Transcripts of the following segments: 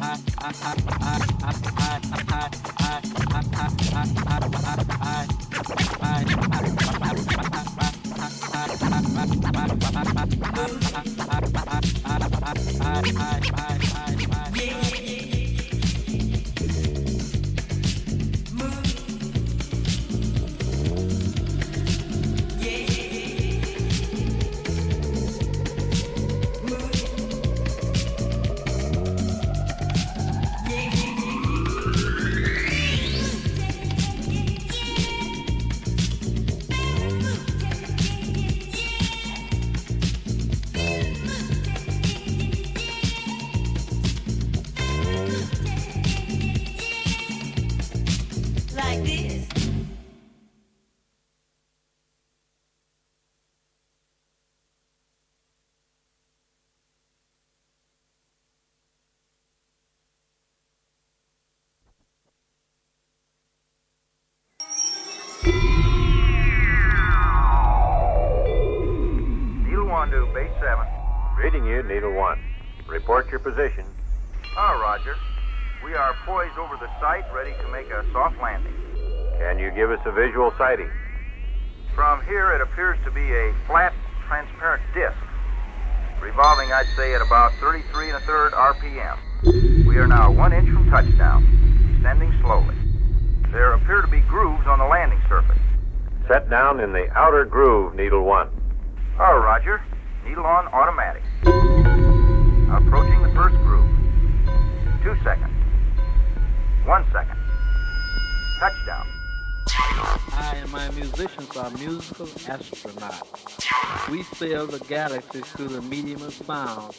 Base 7. Reading you, Needle 1. Report your position. Roger. We are poised over the site, ready to make a soft landing. Can you give us a visual sighting? From here, it appears to be a flat, transparent disc, revolving, I'd say, at about 33 1/3 RPM. We are now 1 inch from touchdown, descending slowly. There appear to be grooves on the landing surface. Set down in the outer groove, Needle 1. Roger. Needle on automatic. Approaching the first groove. 2 seconds. 1 second. Touchdown. I and my musicians are musical astronauts. We sail the galaxies through the medium of sound.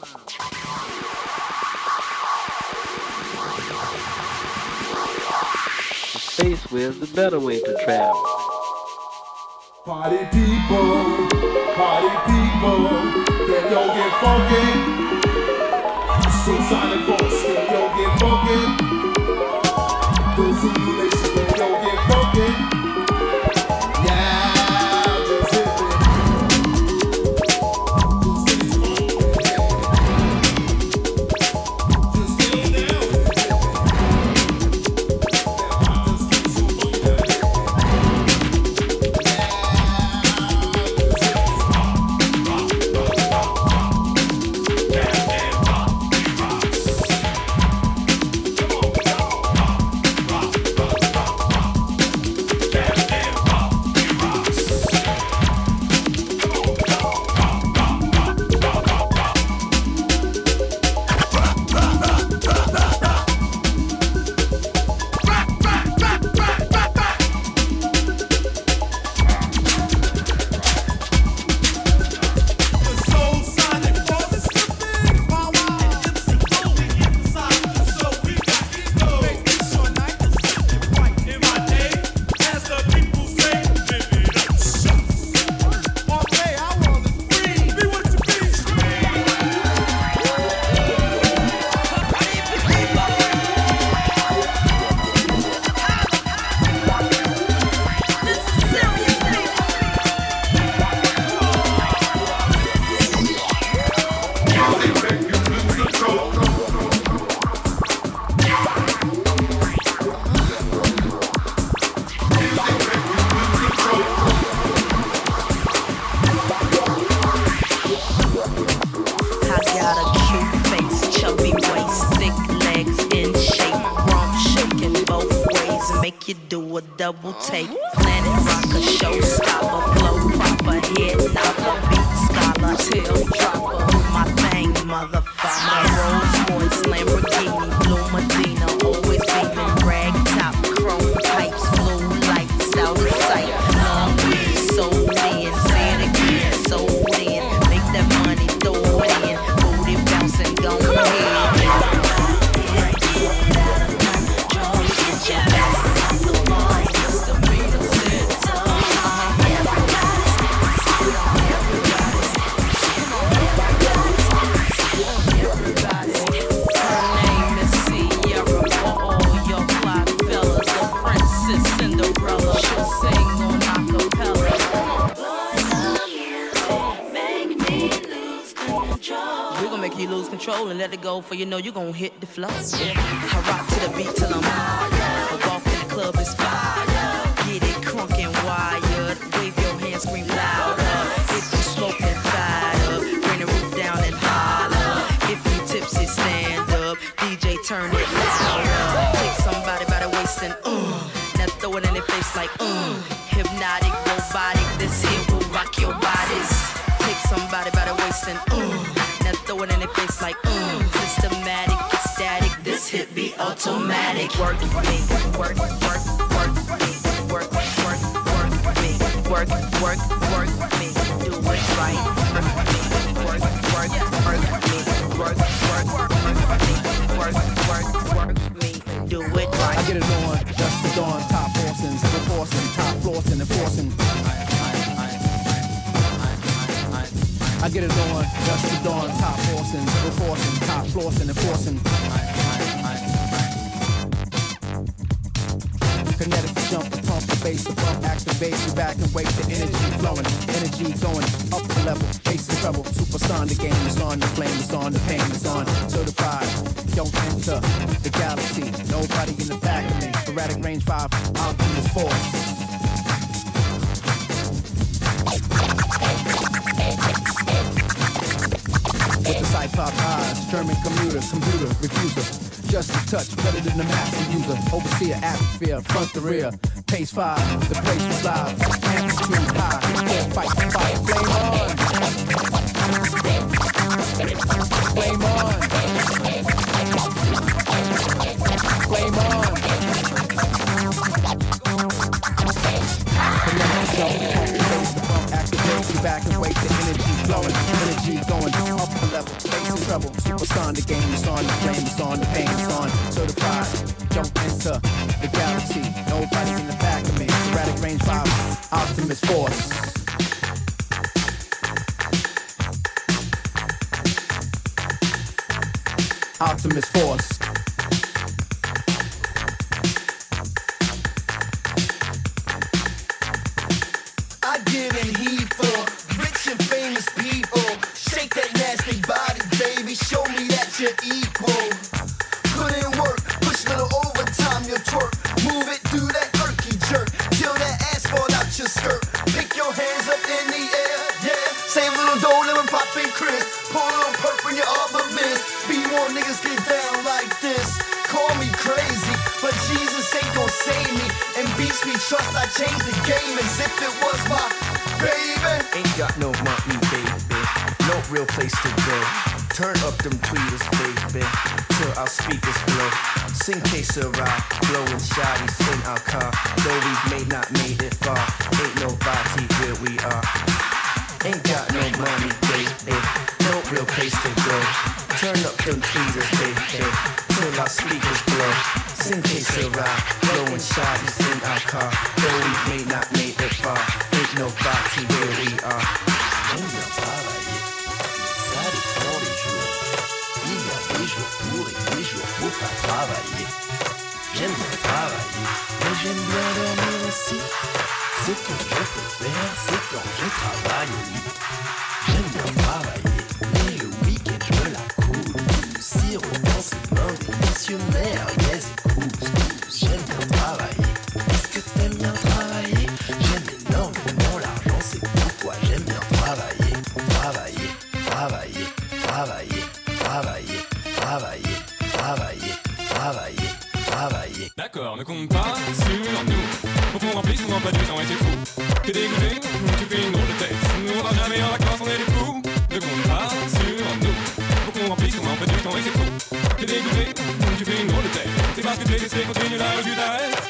The space way is the better way to travel. Party people, can y'all get funky? Sonic Force, can y'all get funky? Those simulations, can y'all get funky? Yeah, just hit it. Just get down. Double take, planet rocker, showstopper, flow proper, head knopper, beat scholar, tail dropper, do my thing, motherfucker. Rolls Royce, Lamborghini, Blue Medina, always beaming, rag top, chrome pipes, blue lights, out of sight, long weed, sold in, say it again, sold in, make that money, throw it in, booty bouncing, go ahead. We gon' make you lose control and let it go, for you know you gon' hit the floor. I rock to the beat till I'm high. I walk in the club is fire. Get it crunk and wired. Wave your hands, scream louder. If you smoking, fired up. Bring the roof down and holler. If you tipsy, stand up. DJ, turn it louder. Take somebody by the waist and now throw it in their face like hypnotic, robotic. This here will rock your bodies. Take somebody by the waist and now throw it in their face like systematic, ecstatic. This hit be automatic. Work me, work, work, work me, work, work, work me, work, work, work me. Do it right. Work me, work, work, work me, work, work, work me, work, work, work me. Do it right. I get it on, dust the dawn, top forcing, still forcing, top flossing and forcing. I get it on, dust the dawn, top forcing, still forcing, top flossing and forcing. Kinetic jump, the pump, the bass, the pump, activate, you back and wait, the energy flowing, energy going up the level, bass and treble, supersonic, the game is on, the flame is on, the pain is on, certified, don't enter the galaxy, nobody in the back of me, erratic range 5, Optimus Force. With the Cyclops eyes, German commuter, refuser. Just a touch, better than the master user. Overseer, atmosphere, front to rear. Pace 5, the place was live. Amplitude high, fight, fight, flame on. Flame on. Flame on. Connect yourself, activate, you back and wait, the energy flowing, energy going up the level, bass and treble, supersonic, the game is on, the flame is on, the pain is on, certified, jump into the galaxy, nobody in the back of me, erratic range 5, Optimus Force. Optimus Force. I give in heat for rich and famous people. Shake that nasty body, baby. Show me that you're equal. Put in work, push little overtime, your twerk. Move it, do that herky jerk. Till that ass fall out your skirt. Pick your hands up in the air, yeah. Save a little dough, lemon pop and crisp. Pour a little perp in your arbor mist. Be more niggas get down like this. Call me crazy, but Jesus ain't gon' save me. And beats me, trust I changed the game as if it was my baby. Ain't got no money, baby. No real place to go. Turn up them tweeters, baby, till our speakers blow. Sing que sera, blowing shotties in our car. Though we may not made it far, ain't nobody where we are. Ain't got no money, baby. No real place to go. Turn up them tweeters, baby, till our speakers blow. Sing que sera, blowing shotties in our car. Though we may not made it far, ain't nobody where we are. J'aime bien travailler, ça dépend des jours. Il y a des jours pour et des jours pour pas travailler. J'aime bien travailler, mais j'aime bien dormir aussi. Ce que je préfère, c'est quand je travaille au lit. J'aime bien travailler, mais le week-end je me la coule. Sirop dans ses mains, des missionnaires, yes et couscous. J'aime bien travailler, est-ce que t'aimes bien travailler? J'aime énormément l'argent, c'est pourquoi j'aime bien travailler. Travailler, travailler, travailler, travailler, travailler, travailler, travailler, travailler. D'accord, ne compte pas sur nous. Faut qu'on remplisse son emploi du temps et c'est fou. T'es dégoûté, tu fais une drôle de tête. Nous on va jamais en vacances, on est des fous. Ne compte pas sur nous. Faut qu'on remplisse son emploi du temps et c'est fou. T'es dégoûté, tu fais une drôle de tête. C'est parce que t'es laissé continuer là où tu t'arrêtes.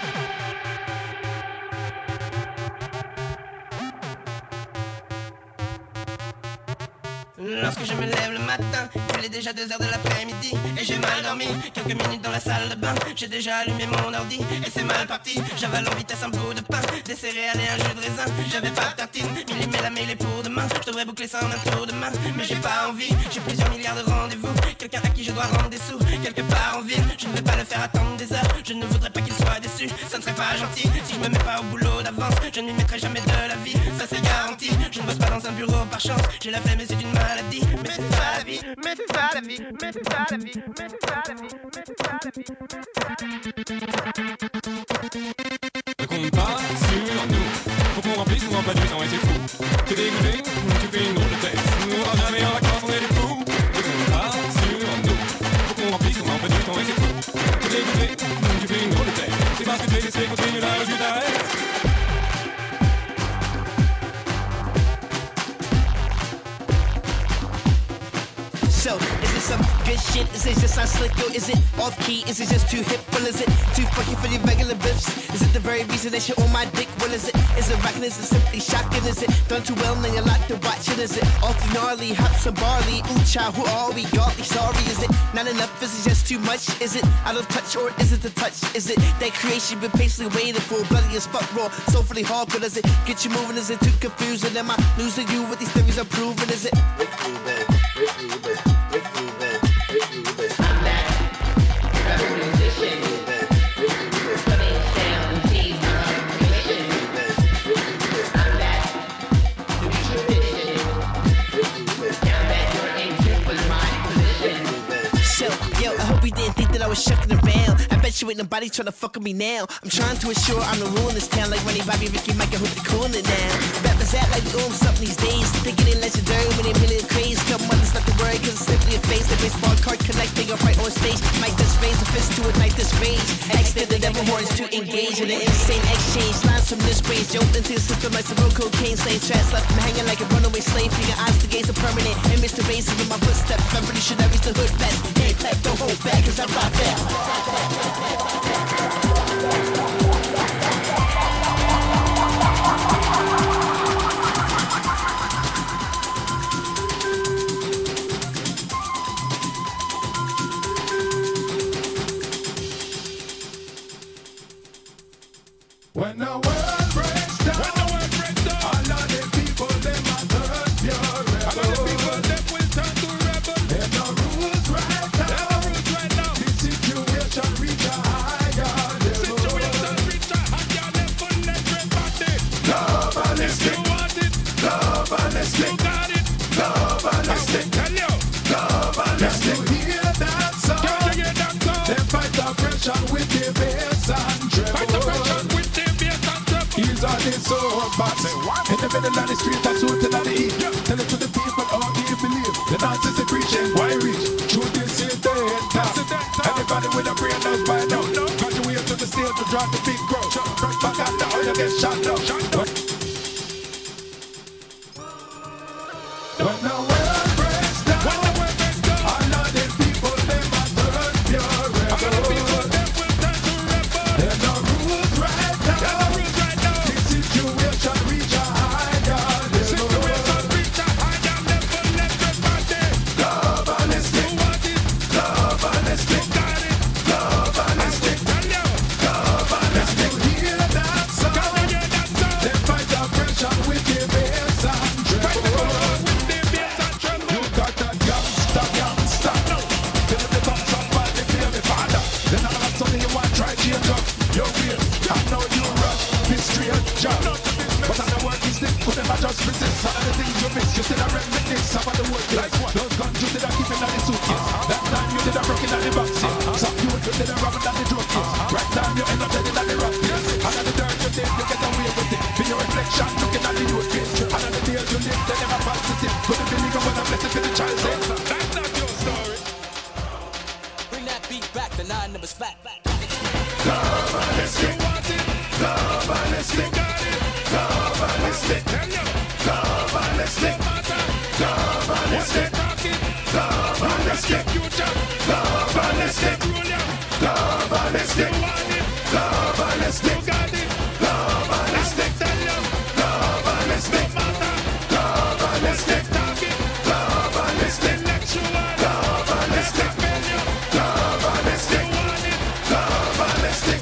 Lorsque je me lève le matin, il est déjà 2h de l'après-midi et j'ai mal dormi. Quelques minutes dans la salle de bain, j'ai déjà allumé mon ordi et c'est mal parti. J'avale en vitesse un bout de pain, des céréales et un jus de raisin. J'avais pas de tartine, millimètre la mêlée pour demain. Je devrais boucler ça en un tour de main, mais j'ai pas envie. J'ai plusieurs milliards de rendez-vous, quelqu'un à qui je dois rendre des sous. Quelque part en ville, je ne vais pas le faire attendre des heures. Je ne voudrais pas qu'il soit déçu, ça ne serait pas gentil. Si je me mets pas au boulot d'avance, je ne lui mettrai jamais de la vie. Ça c'est garanti, je ne bosse pas dans un bureau par chance. J'ai la flemme et c'est une maladie. maladie. Mais c'est ça la vie, mais c'est ça la vie, mais c'est ça la vie, mais c'est ça la vie, mais c'est ça la vie, mais c'est ça la vie. Ne compte pas sur nous. Faut qu'on remplisse nos emplois du temps et c'est fou. T'es dégoûté, tu fais une drôle de tête. Nous on va jamais en vacances, on est des fous. Ne compte pas sur nous. Faut qu'on remplisse nos emplois du temps et c'est fou. T'es dégoûté, tu fais une drôle de tête. C'est parce que t'es laissé continuer là où tu t'arrêtes. So, is it some good shit? Is it just not slick, yo? Is it off key? Is it just too hip? Well, is it too fucking for your regular biffs? Is it the very reason that you're on my dick? Well, is it rockin'? Is it simply shocking? Is it done too well and you like to watch it? Is it awfully gnarly, hops and barley? Ooh, child, who are we? Godly sorry. Is it not enough? Is it just too much? Is it out of touch or is it the touch? Is it that creation been patiently waiting for? Bloody as fuck raw, soulfully hardcore. Does it get you moving? Is it too confusing? Am I losing you with these theories I'm proving? Is it Rick Rubin, Rick Rubin, Rick Rubin, Rick Rubin? I'm back, rebel musician. Putting down T's on mission. I'm back, new tradition. Now that you're in tune with my position. So, yo, I hope you didn't think that I was shucking around. I bet you ain't nobody trying to fuck with me now. I'm trying to assure I'm the rule in this town. Like Ronnie, Bobby, Ricky, Mike, I hope they're cool it now. Rappers act like we own something these days. Thinking they legendary when they really crazy. Come on, it's not the word, cause it's simply a face. Like baseball card connecting up right on stage. Might just raise a fist to ignite this rage. Extend the devil horns to engage in an insane exchange. Lines from this range, jumped into the system like some real cocaine. Slaying tracks left me hanging like a runaway slave. Figure eyes to gaze are permanent. And Mr. Racer in my footsteps. I'm pretty sure that reach the hood best. Hey, clap, don't hold back, cause I'm right there. When the world breaks down, all of the people them a turn pure rebel. All of the people them will turn to rebel. There's no rules right now. The situation reach a higher level. Everybody. Globalistic. You want it. Globalistic. You got it. Globalistic. Tell you. Globalistic. Can you hear that song? Can you hear that song? They fight oppression with the bass and treble. Fight oppression with he's on his soapbox. In the middle of the street, that's what tell the heat. Tell it to the people how they believe. The nonsense they preaching, why reach? Truth is in the head top. Anybody with a brain knows by now. Graduate to the stage to drop the big crowd. Back out the oil, you get shot down. When the world breaks down, all of the people them a turn pure rebel. There's no rules right now. Situation reach a higher level. Everybody. Globalistic. Globalistic. Globalistic. Globalistic. You hear that song? They fight oppression with the bass and treble. You got a gangsta. Till the come somebody feel me father. Then all of a sudden you want try change up your way. I know you rush this straight job. But I know what is this, could never just resist. Some of the things you miss, you still a reminisce. Some of the work like what? Those guns you did a keep in the suitcase. That time you did a broken in the box. Some you did a robbing at the drug case. Right time you end up dead in the rock case. And the dirt you did, you get away with it. Be your reflection, looking at the youth face. And the days you live, they never positive. Couldn't believe it when I blessed for the child says. That's not your story. Bring that beat back, the 9 numbers flat. Globalistic. Globalistic. Globalistic. Globalistic. Globalistic. Globalistic. Globalistic. Globalistic. Globalistic. Globalistic. Globalistic. Globalistic. Globalistic. Globalistic. Globalistic. Globalistic.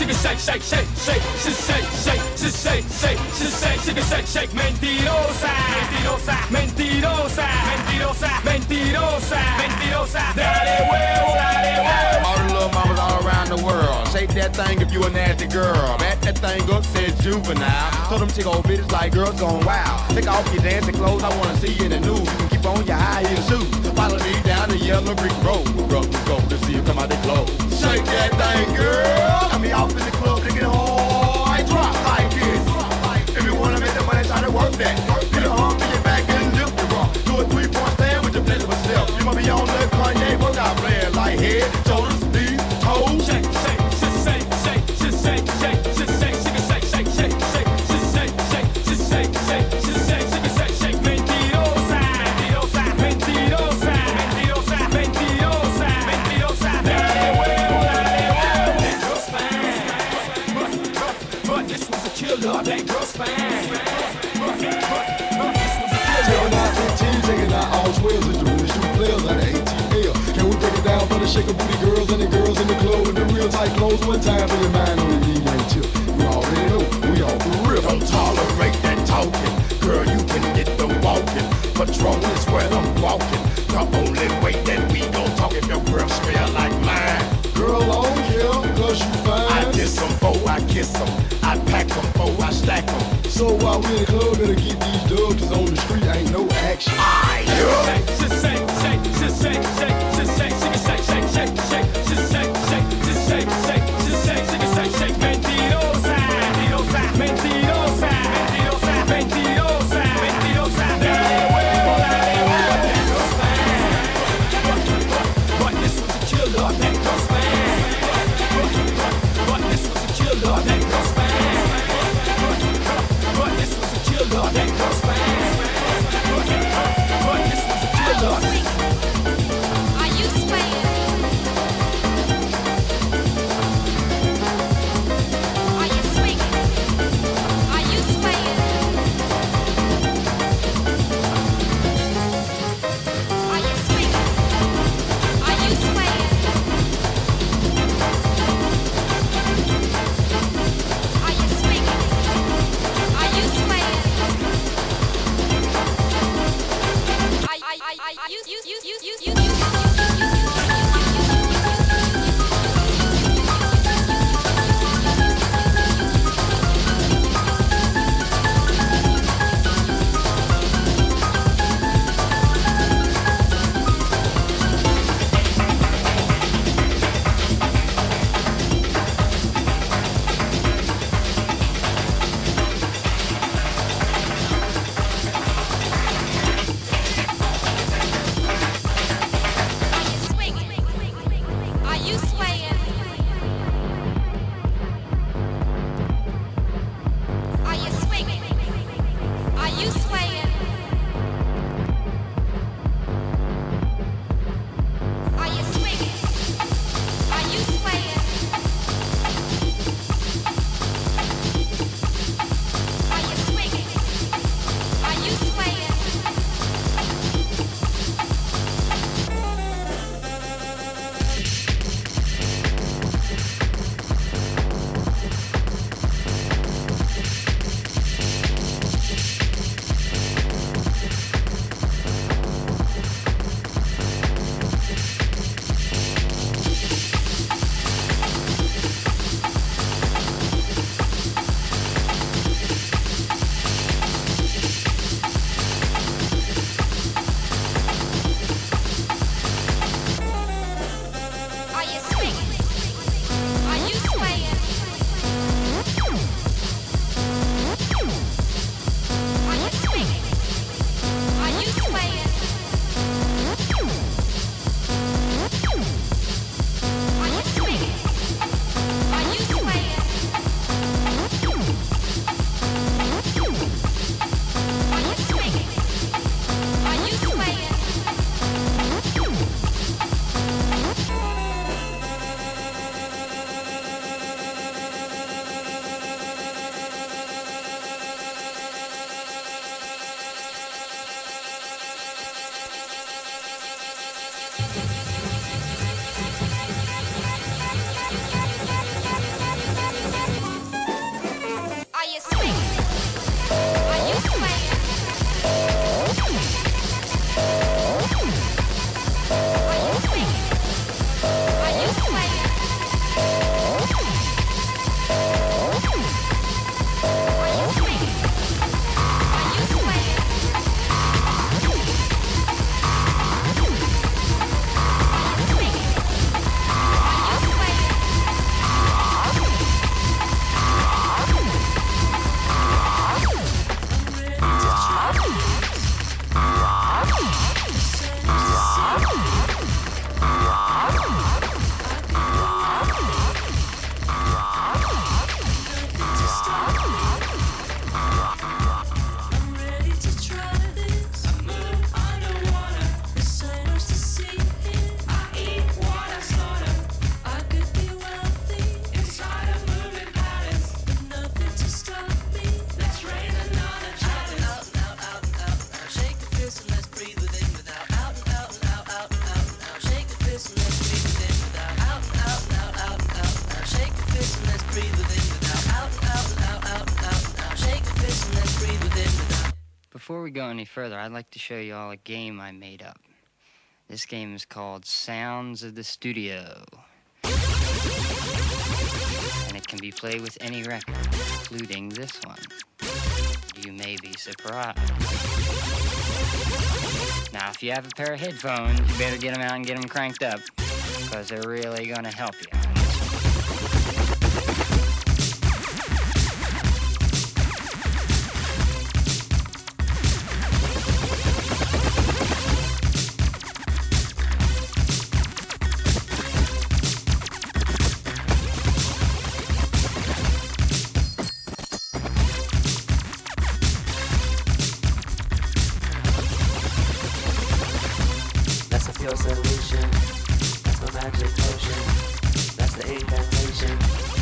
shake, shake, shake, shake, shake, shake, shake, shake, shake, shake, shake, shake, shake, mentirosa, mentirosa, mentirosa, mentirosa, mentirosa, mentirosa, dale huevo, dale huevo. All the little mamas all around the world, shake that thing if you a nasty girl. Back that thing up, said juvenile. Told them chick old bitches like girls gone wild. Take off your dancing clothes, I wanna see you in the nude. You can keep on your high heel shoes. Follow me down the yellow brick road. Go to see you come out they clothes. Shake that thing, girl. Got me off in the club, they get hard. Drop like this. If you wanna make the money, try to work that. Get a hump in your back and lift your rump. Do a 3-point stand with your flexible step. You might be on the Kanye workout plan like head, shoulders, knees, toes. Shake, shake, shake, shake, shake, shake, shake, shake, shake, shake, shake, shake, shake, shake, shake, shake, shake, shake, shake, shake, mentirosa, mentirosa, mentirosa, mentirosa, mentirosa, mentirosa, dale huevo, dale huevo. That girl's fine, but this was a killer. That girl's fine, but this was a killer. Taking out 15, taking out all 12s, and doing the shoot players out of ATL. Can we break it down for the shaker booty girls and the girls in the club with the real tight clothes? One time for your mind on the D-Lane tip. You already know, we all for real. Don't tolerate that talking. Girl, you can get the walking. Patrol is where I'm walking. The only way that we gon' talk if your breath smell like mine. Girl, I don't care, cause you fine. I diss them, I kiss them. I pack them, I stack them. So while we in the club, better keep these dubs, cause on the street ain't no action. Shake, shake, shake, shake, shake, shake, shake, shake, shake, shake, shake, shake, shake, shake, shake, shake, shake, mentirosa, mentirosa, mentirosa, mentirosa, mentirosa, mentirosa, dale huevo, dale huevo. That girl's fine, but this was a killer. That girl's fine, but this was a killer. That girl's fine, but this was a killer. That girl's fine. go any further, I'd like to show you all a game I made up. This game is called Sounds of the Studio. And it can be played with any record, including this one. You may be surprised. Now, if you have a pair of headphones, you better get them out and get them cranked up, because they're really going to help you. Your solution, that's my magic potion, that's the incantation.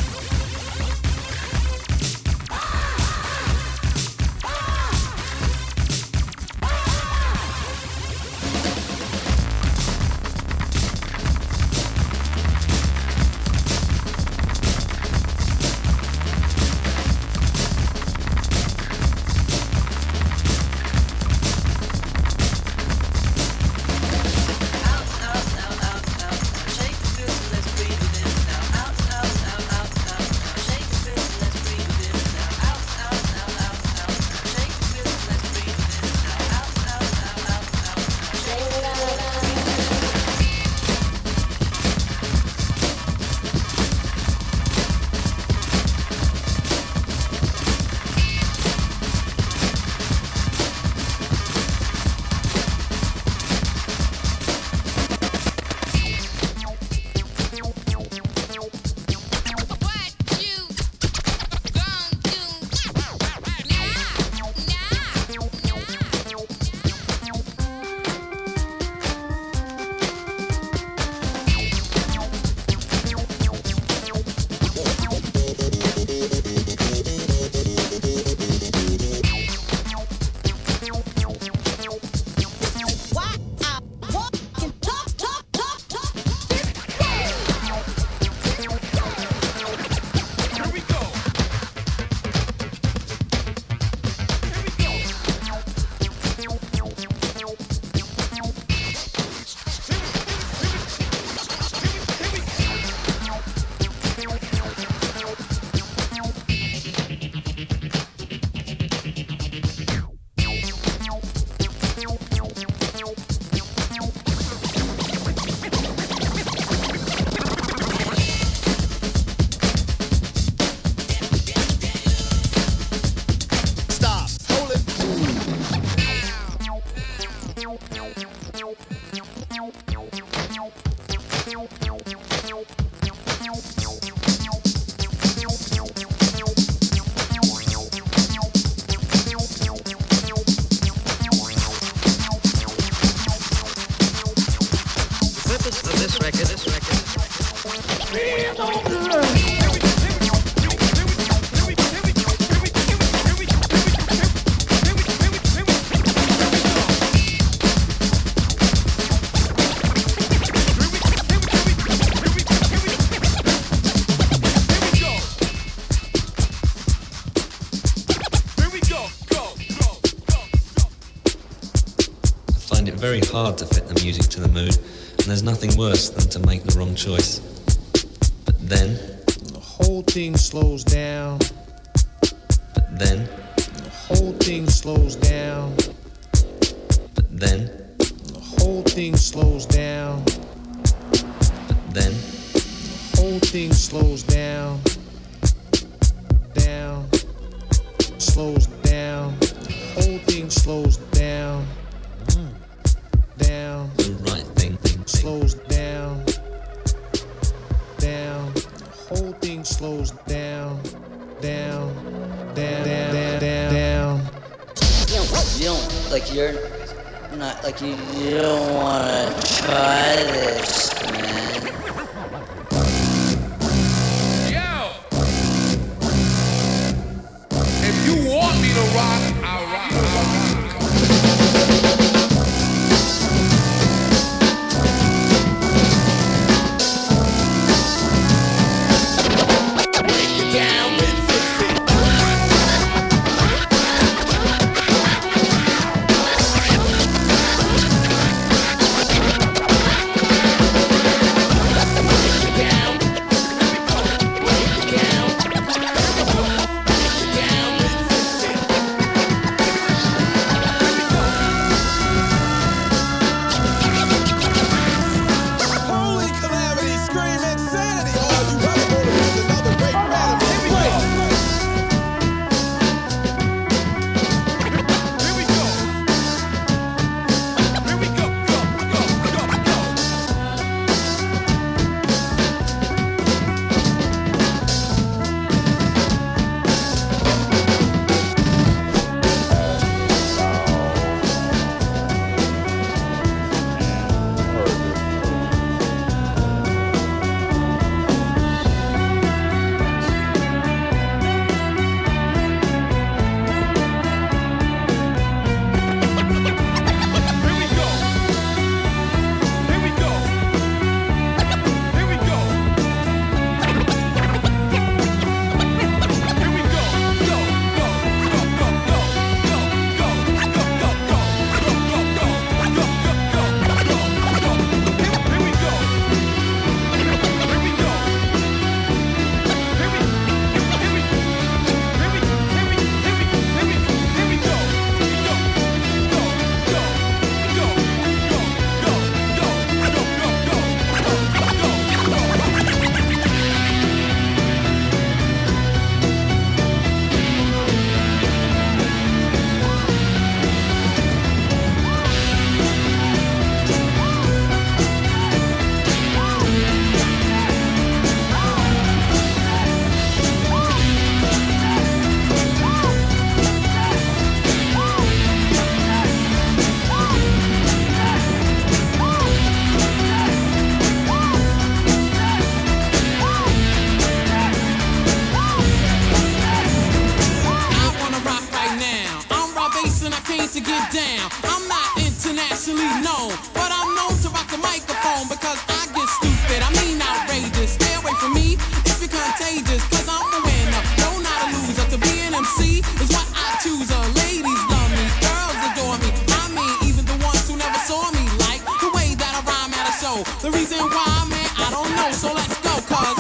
Very hard to fit the music to the mood, and there's nothing worse than to make the wrong choice. But then the whole thing slows down. But then the whole thing slows down. But then the whole thing slows down. But then the whole thing slows down. Down. Slows down. The whole thing slows down. Down, the right thing slows down, down, the whole thing slows down, down, down, down, down, down. You don't, like, you're not, like, you don't wanna try this, man. Yo! If you want me to rock, I'll rock. own. But I'm known to rock the microphone because I get stupid. I mean outrageous. Stay away from me if you're contagious. Cause I'm a winner, no not a loser. To be an MC is what I choose. Ladies love me, girls adore me. I mean even the ones who never saw me. Like the way that I rhyme at a show. The reason why, man, I don't know. So let's go, cause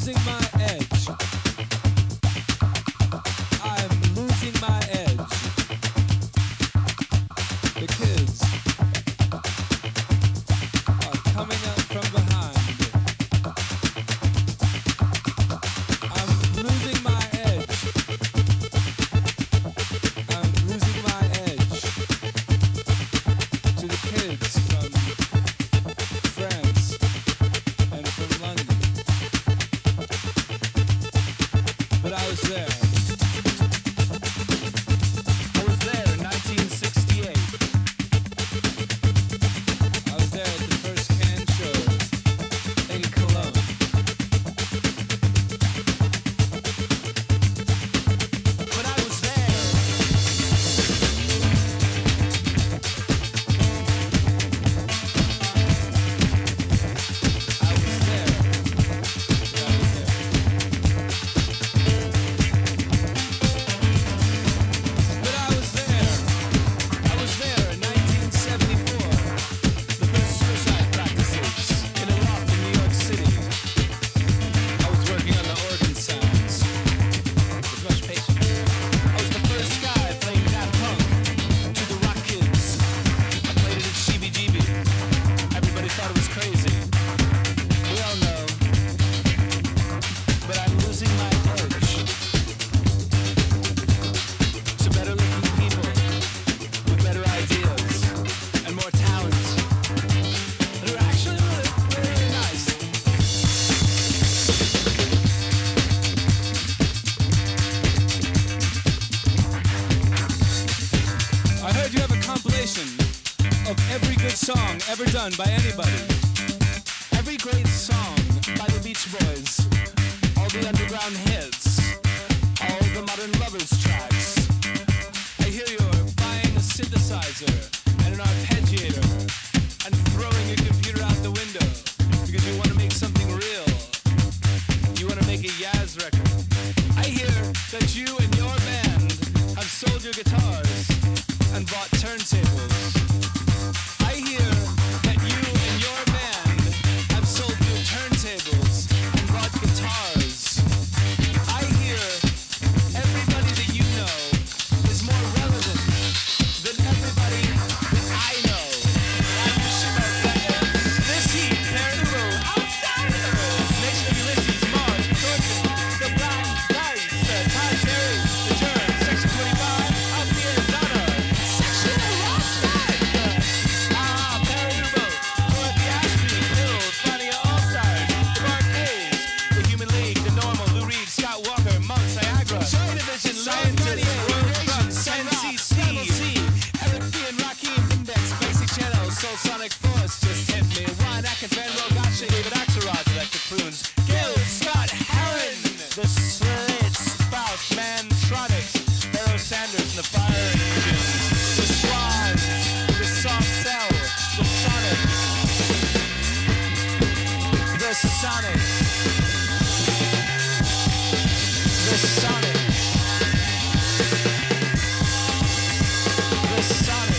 losing my edge. I'm losing my edge. The kids are coming up from behind. I'm losing my edge. I'm losing my edge to the kids from France and from London. But I was there. I was there in 1968. I was there at the first Cannes show in Cologne. But I was there. I was there. But I was there. I was there in 1974. The first suicide practices in a loft in New York City. I was working on the organ sounds with much patience. I was the first guy playing Daft Punk to the Rock Kids. I played it at CBGB. Everybody thought it was crazy. We all know. But I'm losing my edge to better looking people with better ideas and more talent. They're actually really nice. I heard you have a compilation of every good song ever done by anybody. Every great song by the Beach Boys, all the underground hits, all the modern lovers tracks. I hear you're buying a synthesizer and an arpeggiator and throwing your computer out the window because you want to make something real. You want to make a Yaz record. I hear that you and your band have sold your guitars and bought turntables. I hear that you and your band have sold your turntables and bought guitars. I hear everybody that you know is more relevant than everybody that I know. This heat, Perry the Road, outside of the road, Nation of Ulysses, Mars, Thornton, the Blind Dice, Todd Terry, the Germ, Section 25, out the Arizona, Section Rockside, Perry the Road, Dorothy Ashby, Bill, Fania All-Stars, the Barcades, the Human League, the Normal, Lou Reed, Scott Walker, Mount Niagara, Joy Division, Scientist, Road Trucks, NCC, Eric B. and Rakim, Index, Basic Channel, Soul Sonic Force, Just Hit Me, Ryan Atkins, Van Rowe, Gotcha, David Axelrod, Electric Prunes, Gil, Scott, Heron, The Slits, Spout, Mantronics, Barrow Sanders, and the Fire Engines, The Swans, The Soft Cell, The Sonics, The Sonics, The Sonics, The Sonics.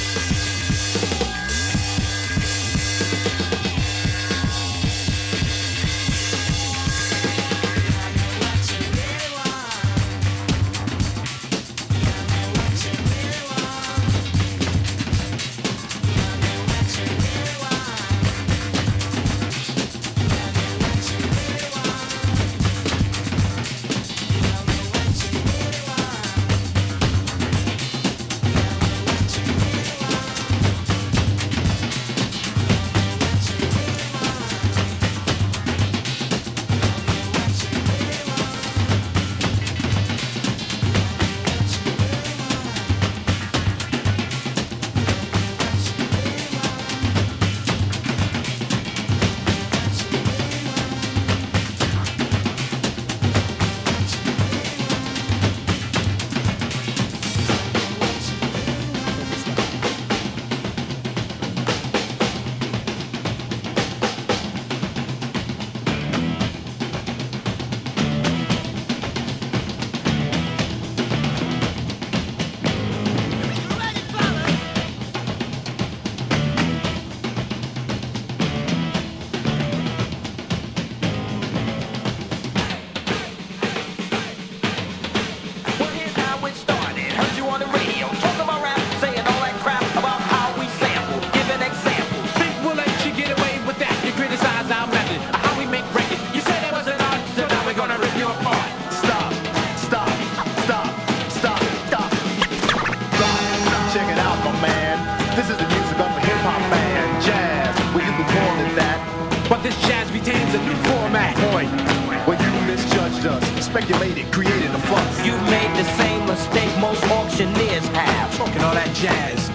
but this jazz retains a new format. Point. Well, you misjudged us, speculated, created a fuss. You made the same mistake most auctioneers have. Talking all that jazz.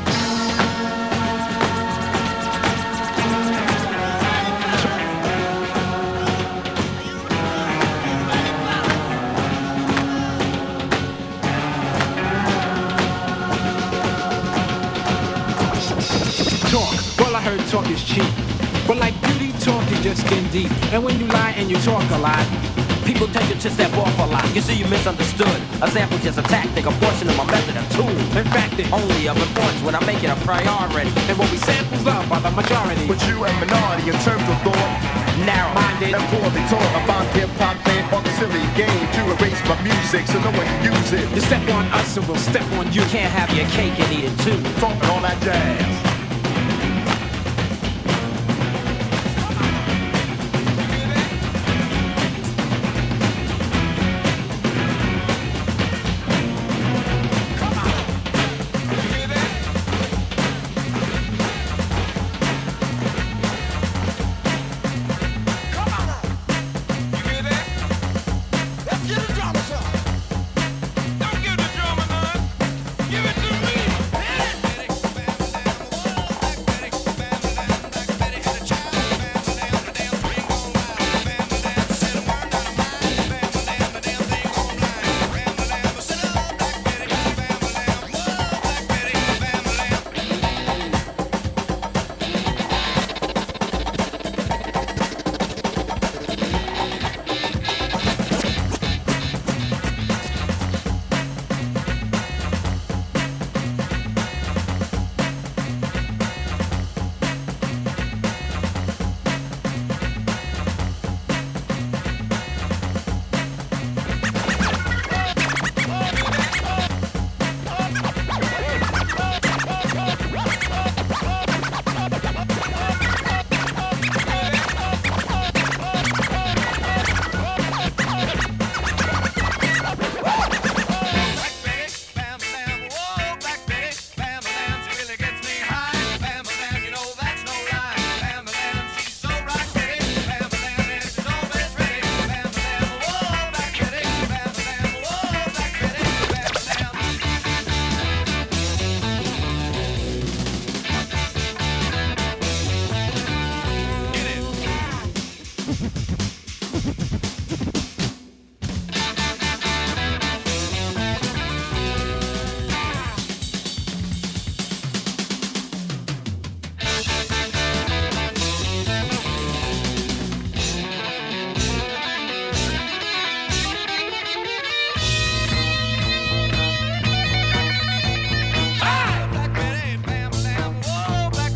Well, I heard talk is cheap, but like beauty, talk is just skin deep. And when you lie and you talk a lot, people tend to step off a lot. You see, you misunderstood. A sample just a tactic, a portion of my method, a tool. In fact, it's only of importance when I make it a priority. And what we samples up by the majority. But you a minority in terms of thought. Narrow-minded and poorly taught about hip-hop fan or the silly game to erase my music so no one can use it. You step on us and we'll step on you. You can't have your cake and eat it too. Talking all that jazz.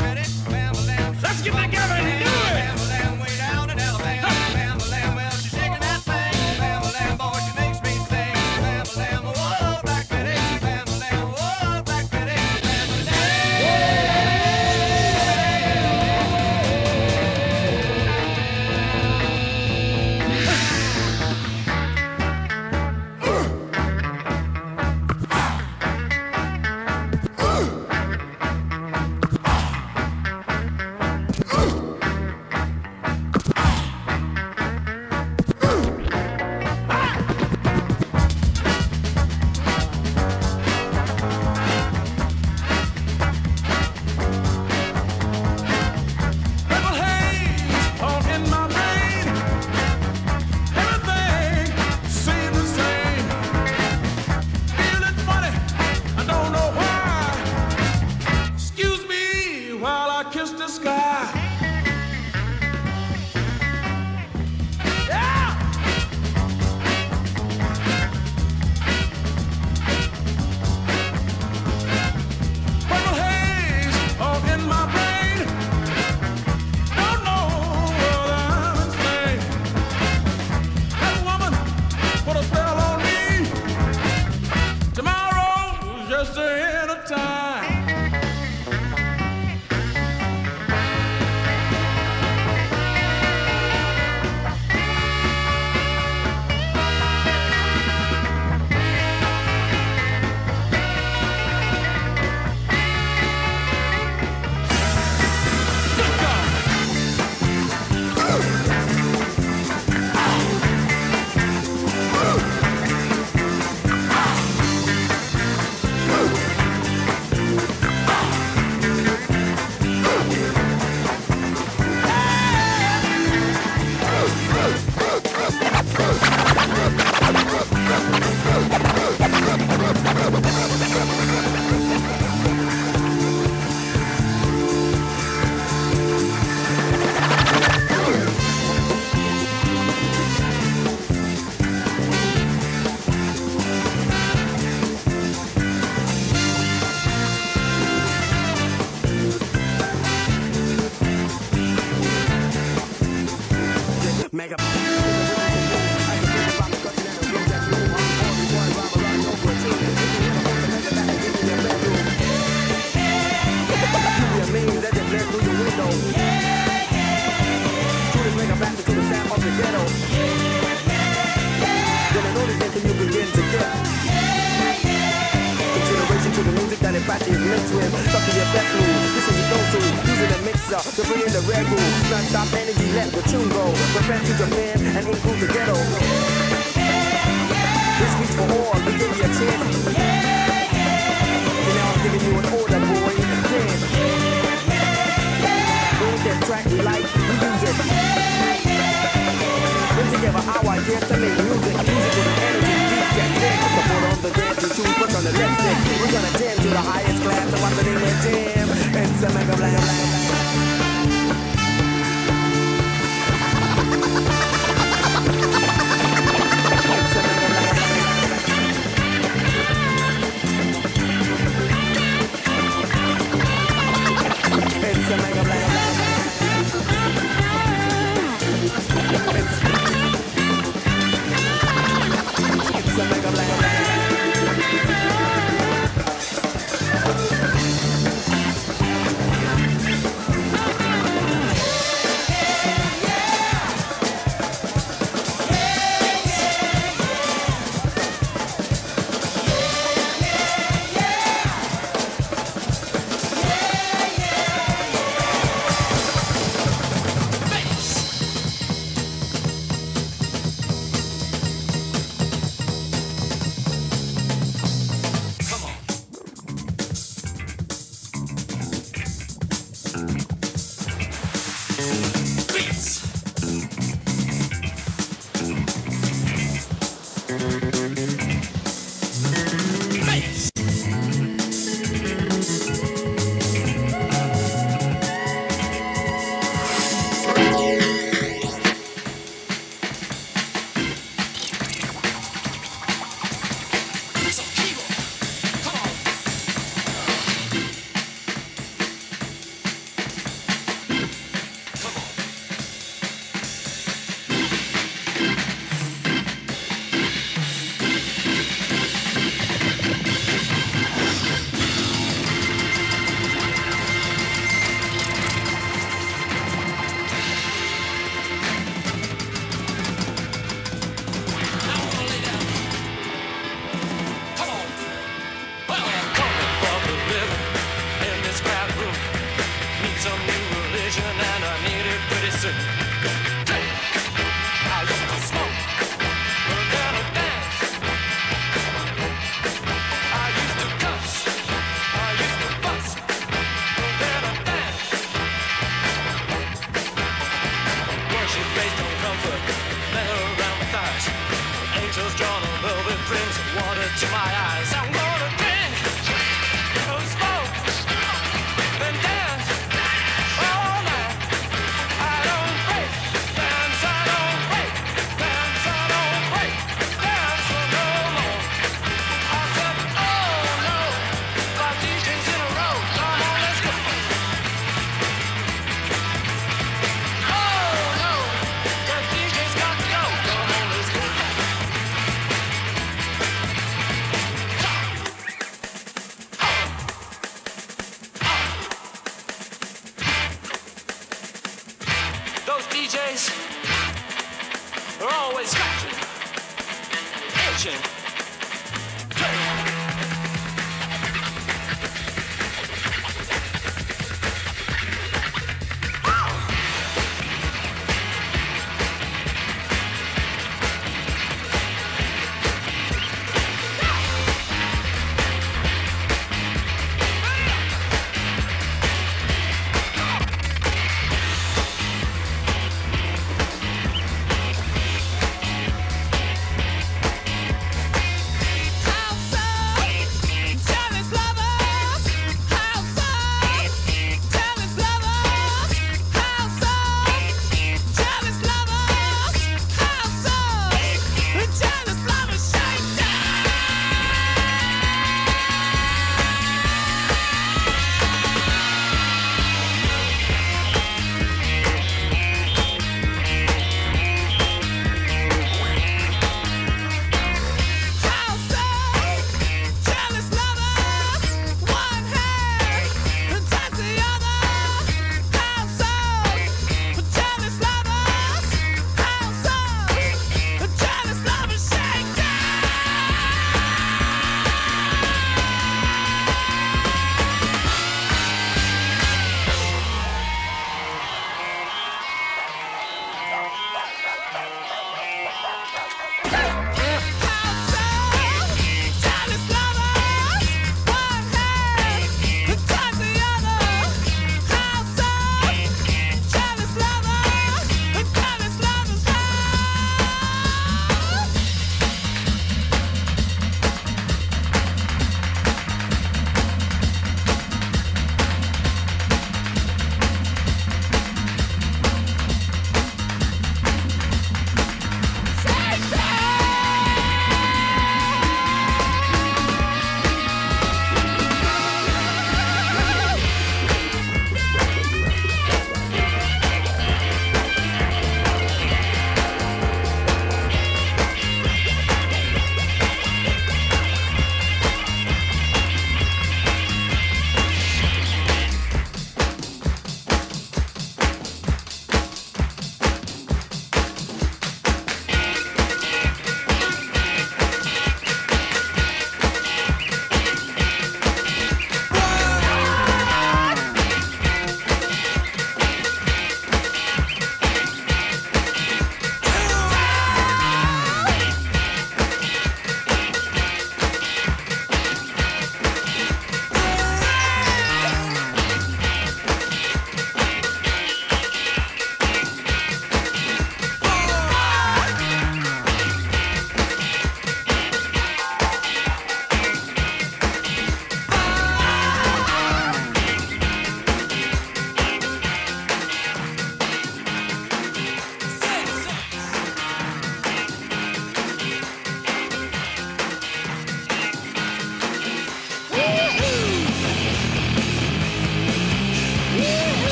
Let's get together and do it! mega. Practice mixed with something your best move. This is your go-to. Using a mixer to bring in the red groove. Non-stop energy, let the tune go. Prepare to Japan and include the ghetto. This beat's for all. We give you a chance. And now I'm giving you an order, boy. Dance. Ain't that track we like? We use it. Put together our ideas to make music. Music with an energy. Beats that dance. The put on the dance and shoes. Put on the lipstick. We're gonna jam to the highest class. And what's the name of jam? It's a mega blah blah blah.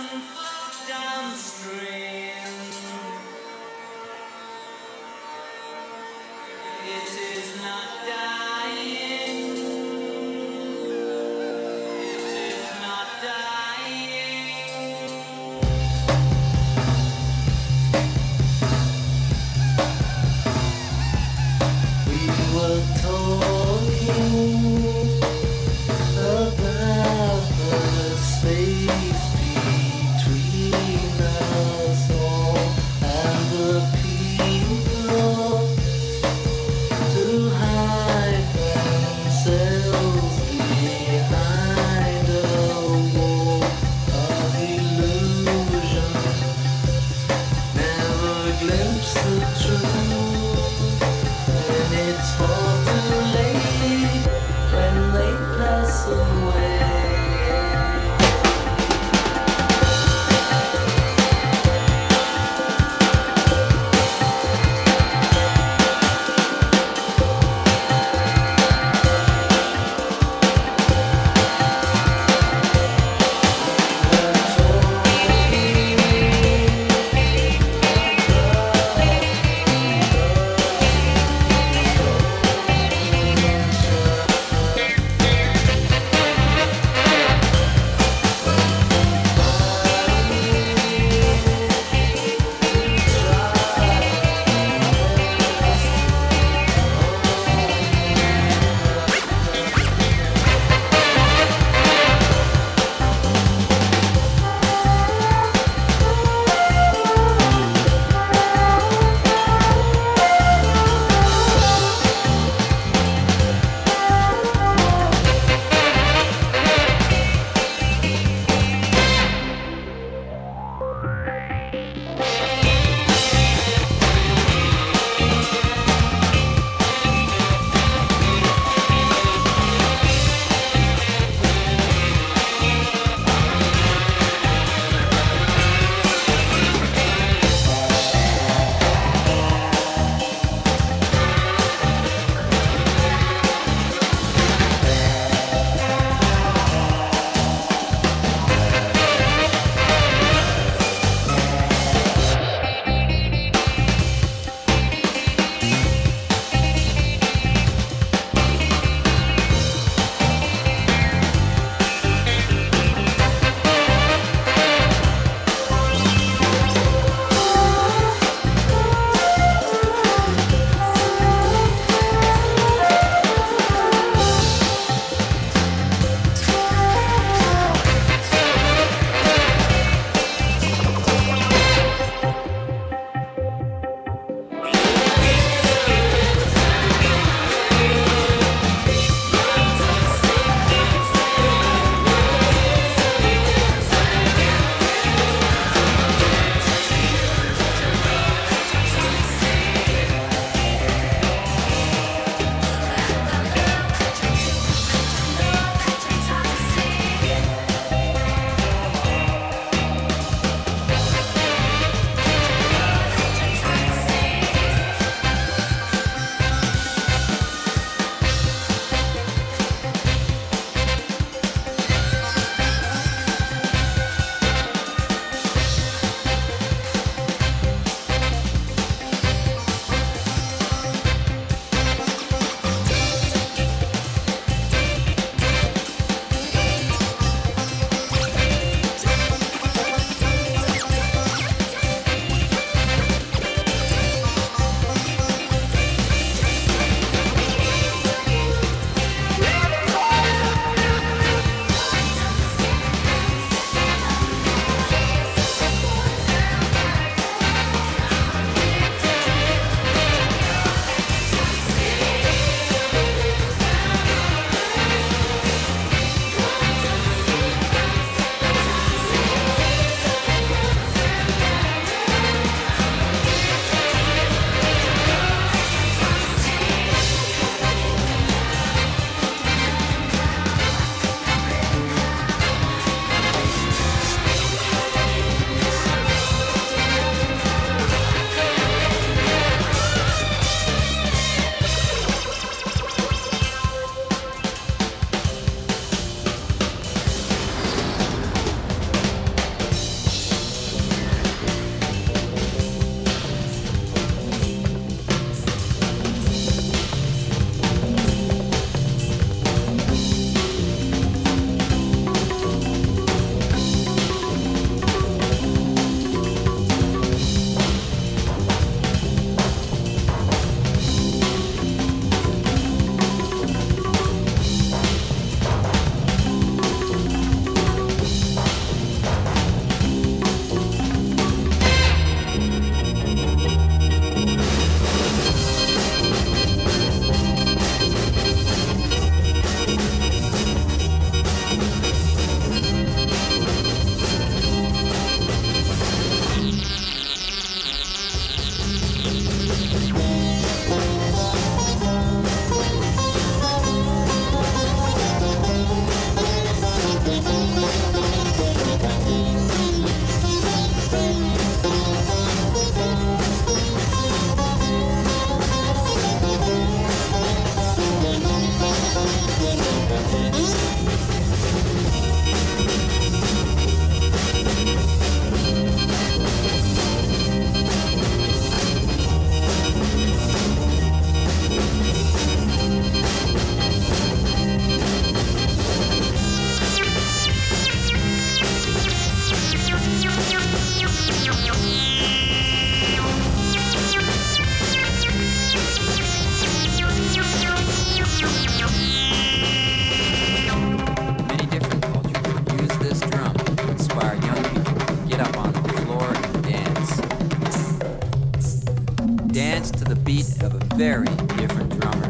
About the space between us. very different drummer.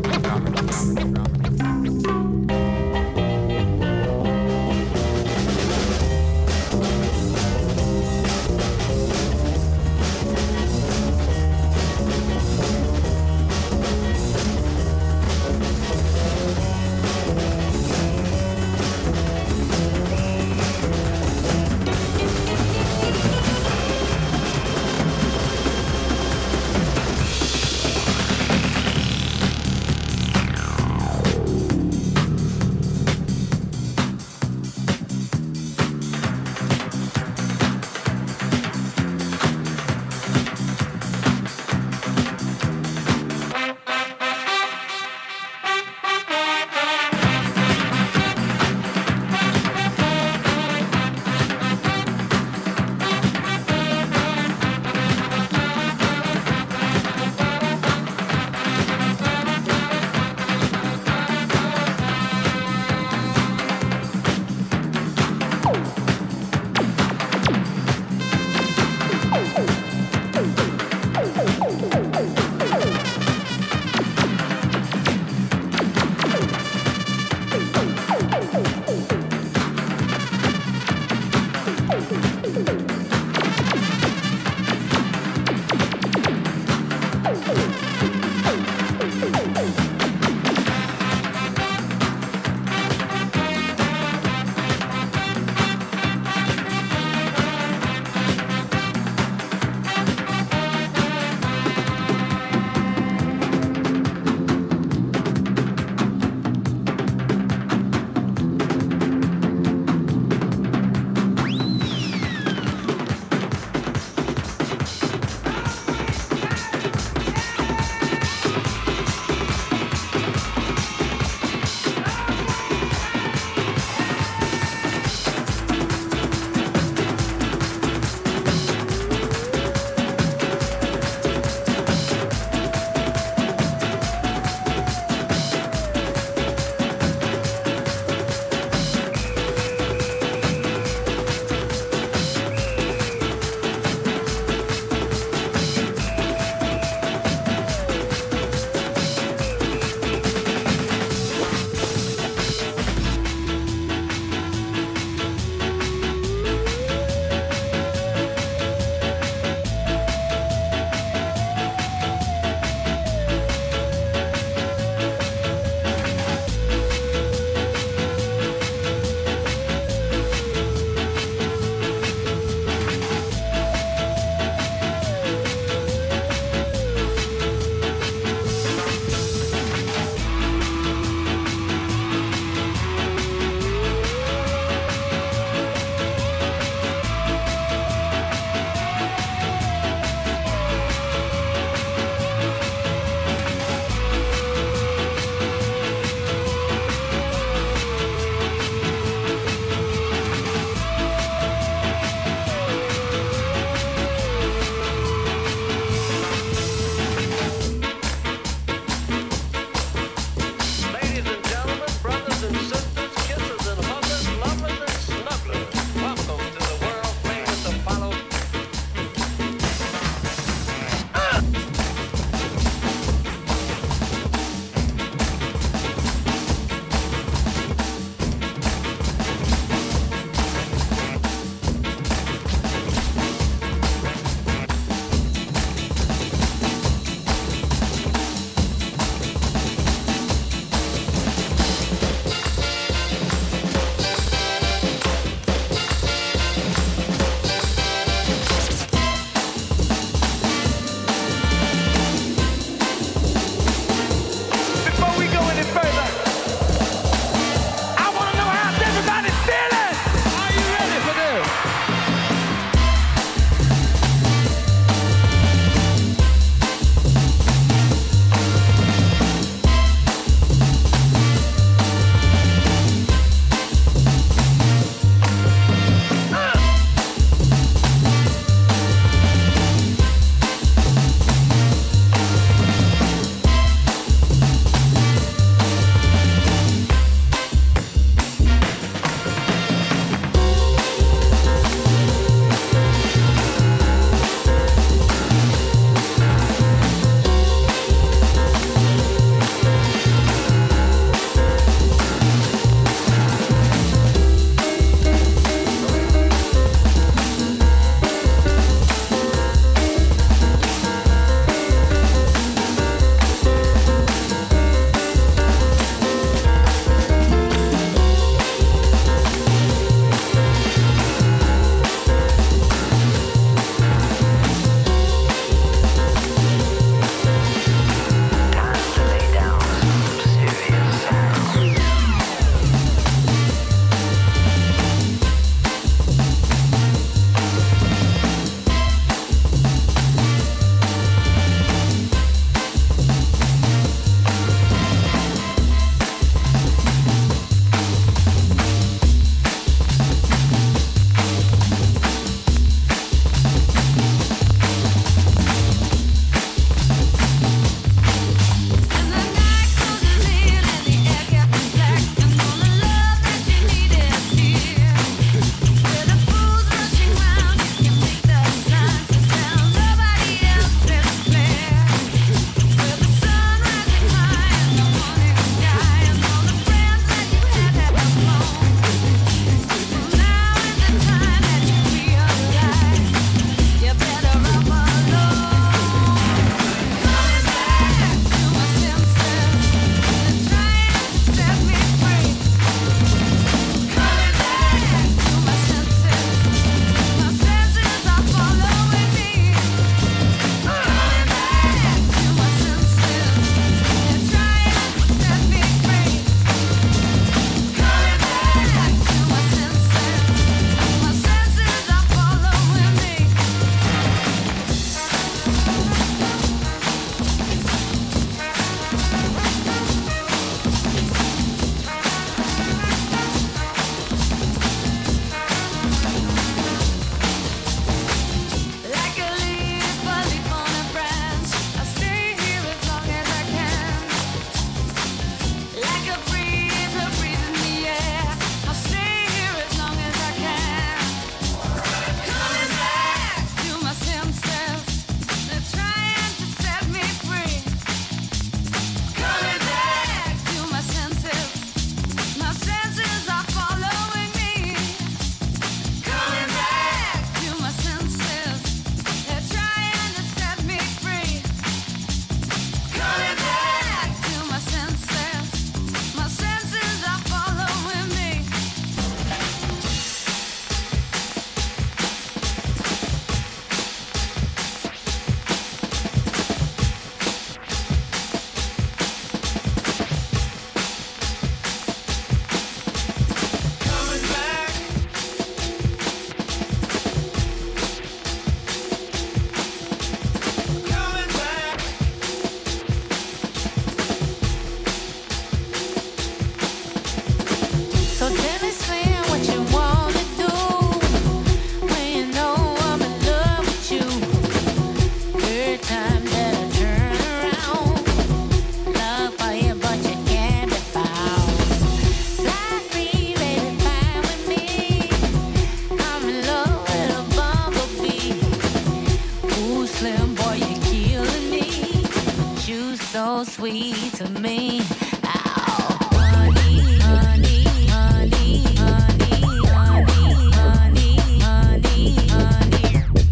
sweet to me. Oh, honey, honey, honey, honey, honey, honey, honey,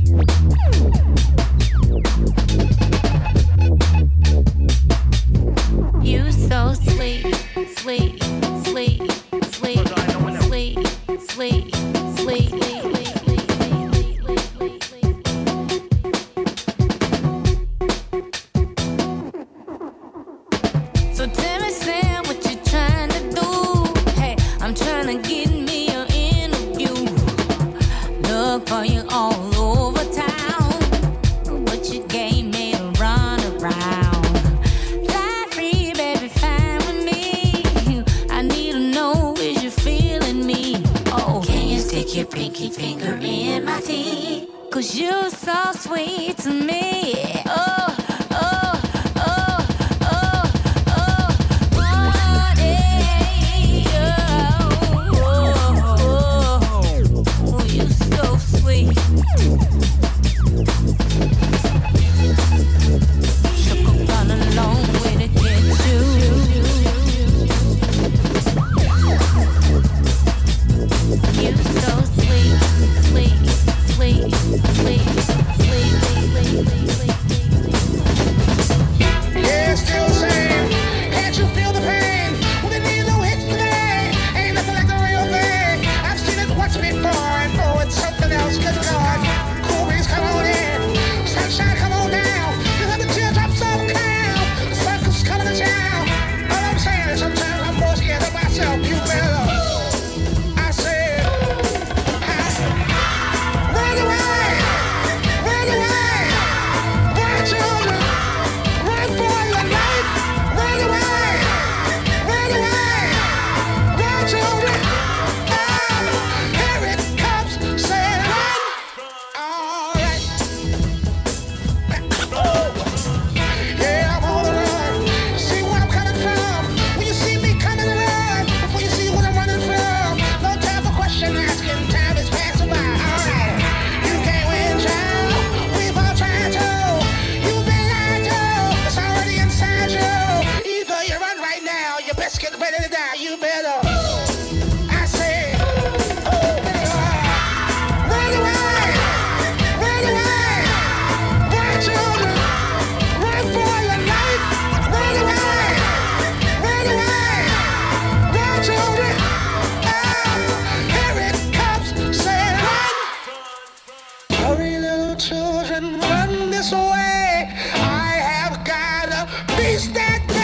honey. You so sweet, sweet, sweet, sweet, sweet, sweet, sweet. So tell me, Sam, what you trying to do? Hey, I'm trying to get me an interview. Look for you all over town, but you gave me a run around. Fly free, baby, fine with me. I need to know, is you feeling me? Oh, can you stick your pinky finger in my tea? 'Cause you're so sweet to me. Oh, oh, oh, oh, oh, honey, oh, you're so sweet. Took a run a long way to get you. You're so sweet, sweet, sweet, sweet, sweet, sweet, sweet, sweet. Yeah, still the same. Can't you feel the pain? When the need no hits today, ain't nothing like the real thing. I've seen it once before, and oh, it's something else. Good God, cool breeze, come on in. Sunshine, come on down. You have the teardrops of a clown. The circus coming to town. All I'm saying is sometimes I'm more scared of myself. You better. I said, run away, run away, run, children. Run for your life! Run away! Run away! Run, children! Ah, here it comes! Say run! All right. Yeah, I'm on the run. See where I'm coming from. When you see me coming around, before you see what I'm running from, no time for question asking. Time is passing by. All right. You can't win, child. We've all tried to. You've been lied to. It's already inside you. Either you run right now, you best get ready to die. You better. I say, run away, run away, run, children, run for your life, run away, run away, run, children. Ah, here it comes, say run. Hurry, little children, run this way. I have got a beast that day.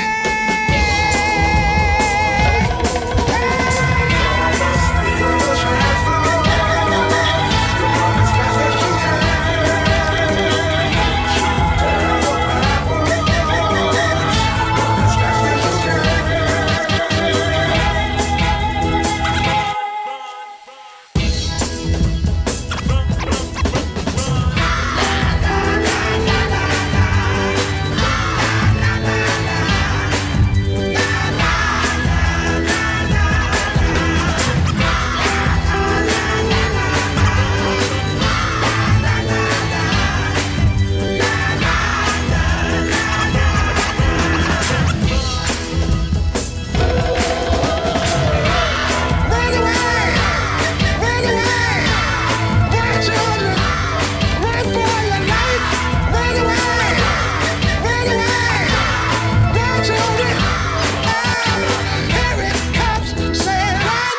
Run away, run away, run, children, run for your life, run away, run away, run, children. Ah, here it comes, say run.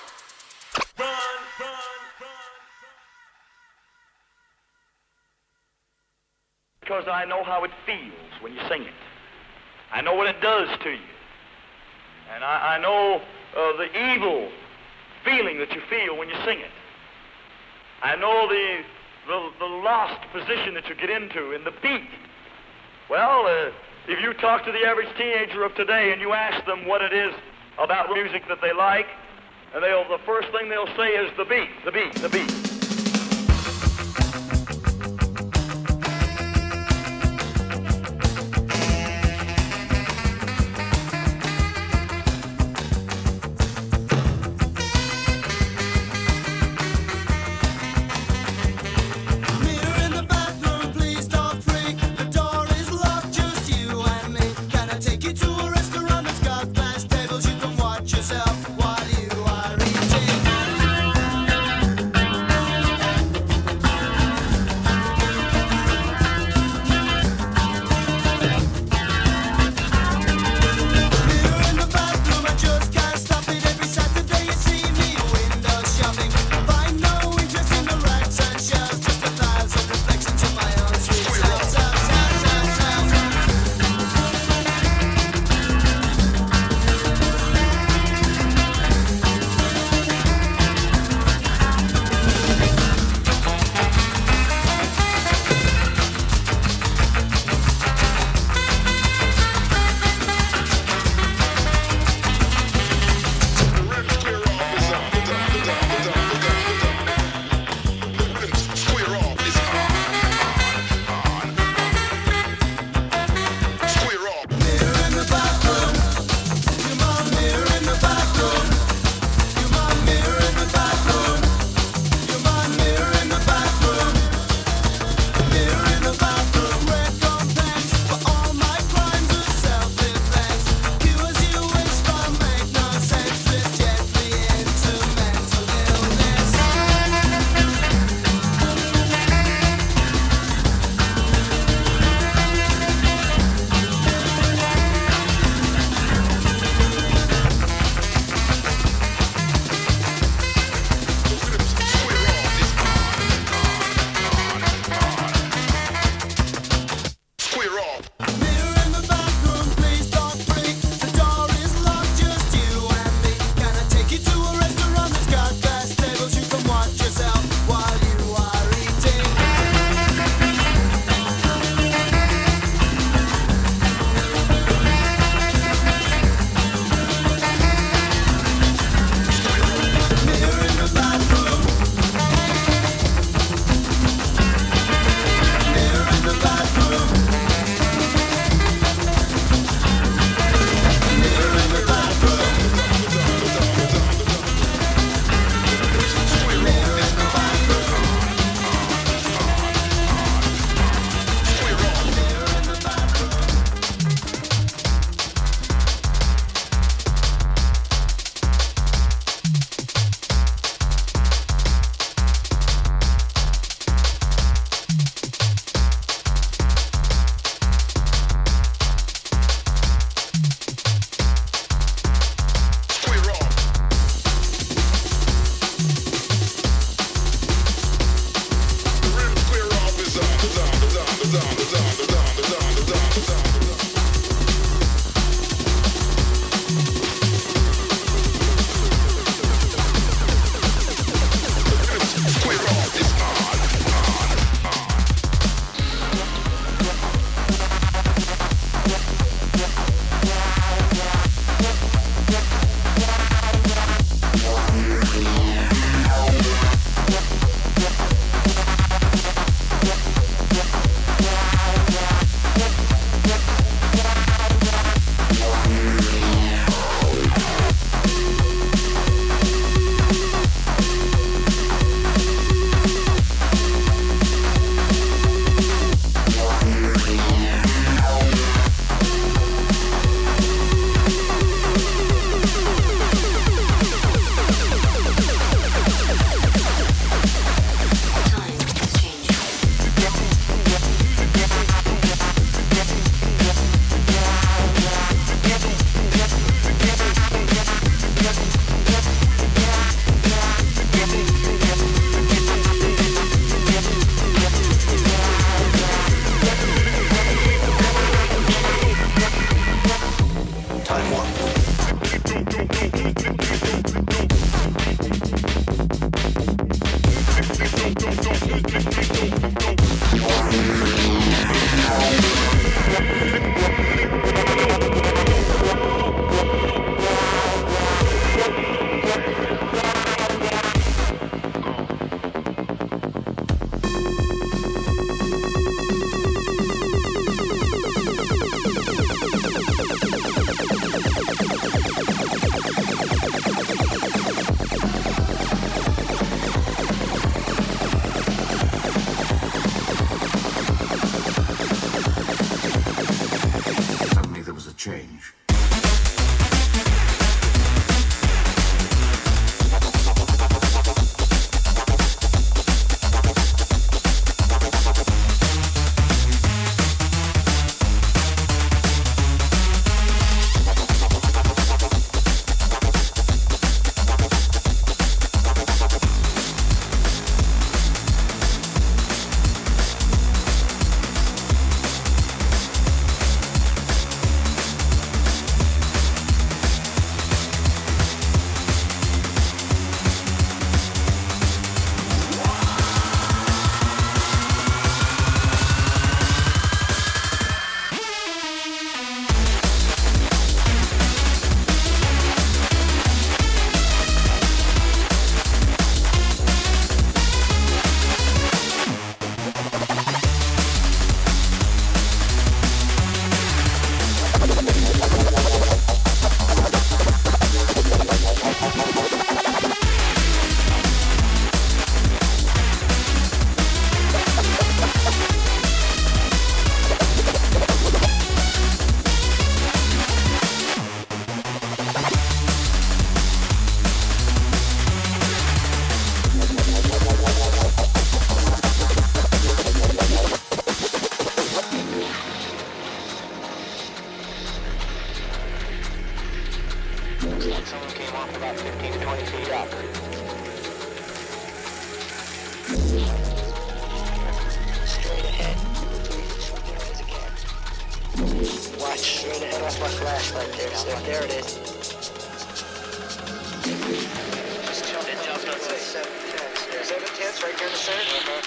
Because I know how it feels when you sing it. I know what it does to you. And I know the evil feeling that you feel when you sing it. I know the lost position that you get into in the beat. Well, if you talk to the average teenager of today and you ask them what it is about music that they like, and the first thing they'll say is the beat, the beat, the beat. Mirror in the bathroom, please don't freak. The door is locked, just you and me. Can I take at 15 to 20 feet up. Straight ahead. Watch. Straight ahead off my flashlight there. So there it is. Just jump in. Jump in. 7/10 right here in the center.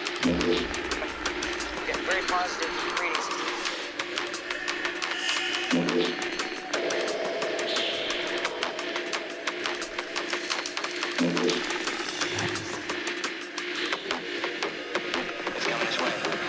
Okay, very positive readings. It's coming this way.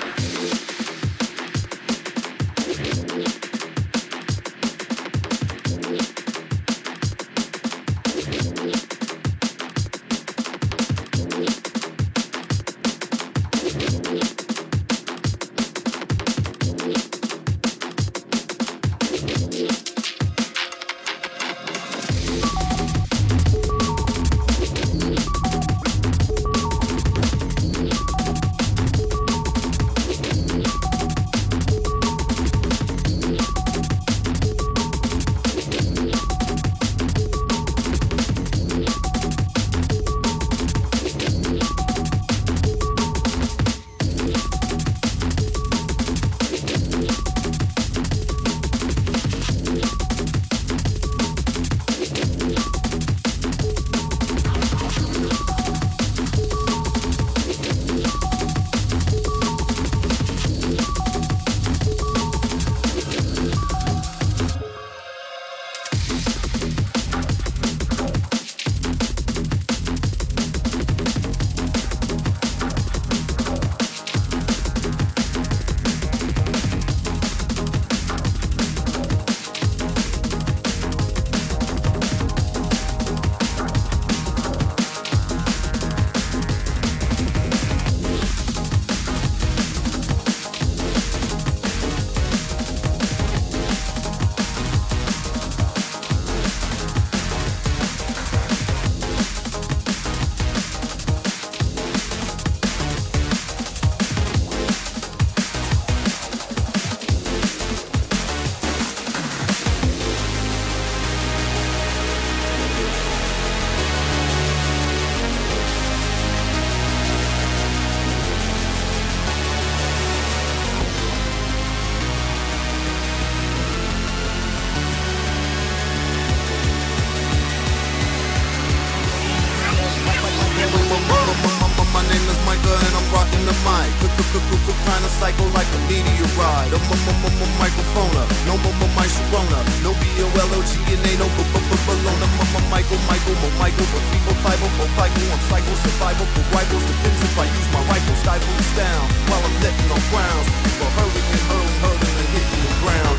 Trying to cycle like a meteorite. Microphone, no Microna, no BOLOGNA, no Bologna, Michael, but people 504 on cycle survival for rivals. Depends if I use my rifle, stifle this down while I'm letting on grounds. People hurling and hitting the ground.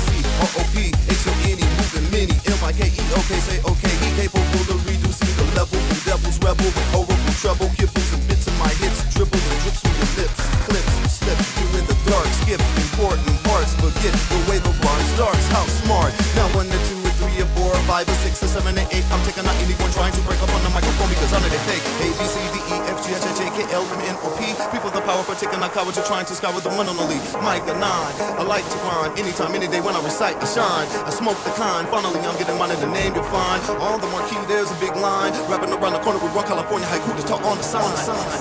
MIC, HONE, moving mini, MIKE, okay, say okay, he capable of reducing the level from devil's rebel with horrible trouble. Kibbles and bits in my hits, dribble and drips from your lips. Clips, slip, you in the dark, skip important parts, forget the way the rhyme starts. How smart, now 1 to 2 or 3 or 4 or 5 or 6 or 7 or 8. I'm taking out anyone trying to break up on the microphone because I'm the fake. A, B, C, D, E, F, G, H, I, J, K, L, M, N, O, P. People the power for taking out cowards, you're trying to scour the one and only Micah 9. I like to grind anytime, any day when I recite and shine. I smoke the kind, finally I'm getting mine in the name you'll find. On the marquee there's a big line, rapping around the corner with Rock California haiku to talk on the sign.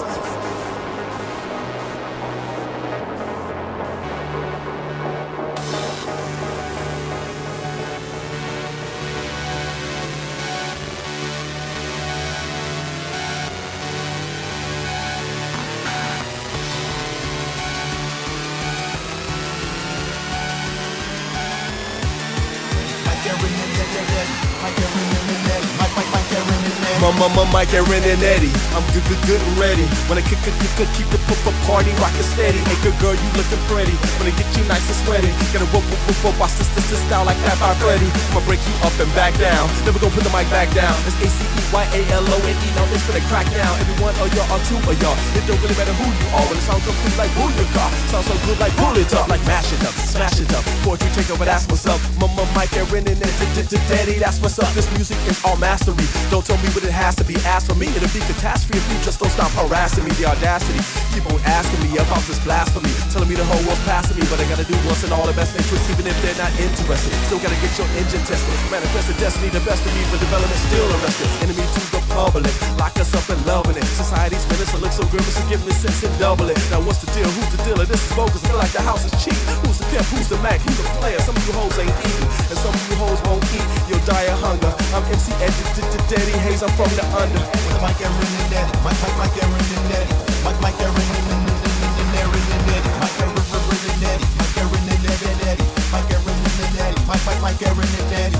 Mike Aaron and Eddie, I'm good and ready. When I keep the party rockin' steady. Hey good girl, you looking pretty. When I get you nice and sweaty, gotta whoop, I sister style like that by Freddy. I'ma break you up and back down. Never gonna put the mic back down. It's ACEYALONE, now it's for the crack down. Every one of y'all or two of y'all. It don't really matter who you are. When it sounds complete like booyaka, sounds so good like pull it up, like mash it up, smash it up. poetry take over, that's what's up. Mama, Mike, Aaron, and Daddy, that's what's up. This music is all mastery. Don't tell me what it has to be. Ask for me, it'll be catastrophe if you just don't stop harassing me. The audacity, keep on asking me about this blasphemy, telling me the whole world's passing me, but I gotta do what's in all the best interests, even if they're not interested. Still gotta get your engine tested, manifest the destiny, the best of me, but development still arrested. Enemy to the public, lock us up and loving it. Society's minutes look so grim, so give me sense and double it. Now what's the deal? Who's the dealer? This is bogus. I feel like the house is cheap. Who's the pimp? Who's the Mac? Who's the player? Some of you hoes ain't eating, and some of you hoes won't eat. You'll die of hunger. I'm MC Daddy Hayes. I'm from the under. With Mike Aaron and Daddy, Mike Aaron and Daddy, Mike Aaron and Daddy, Mike Aaron and Daddy, Mike Aaron and Daddy, Mike Aaron and Daddy, Mike Aaron and Daddy.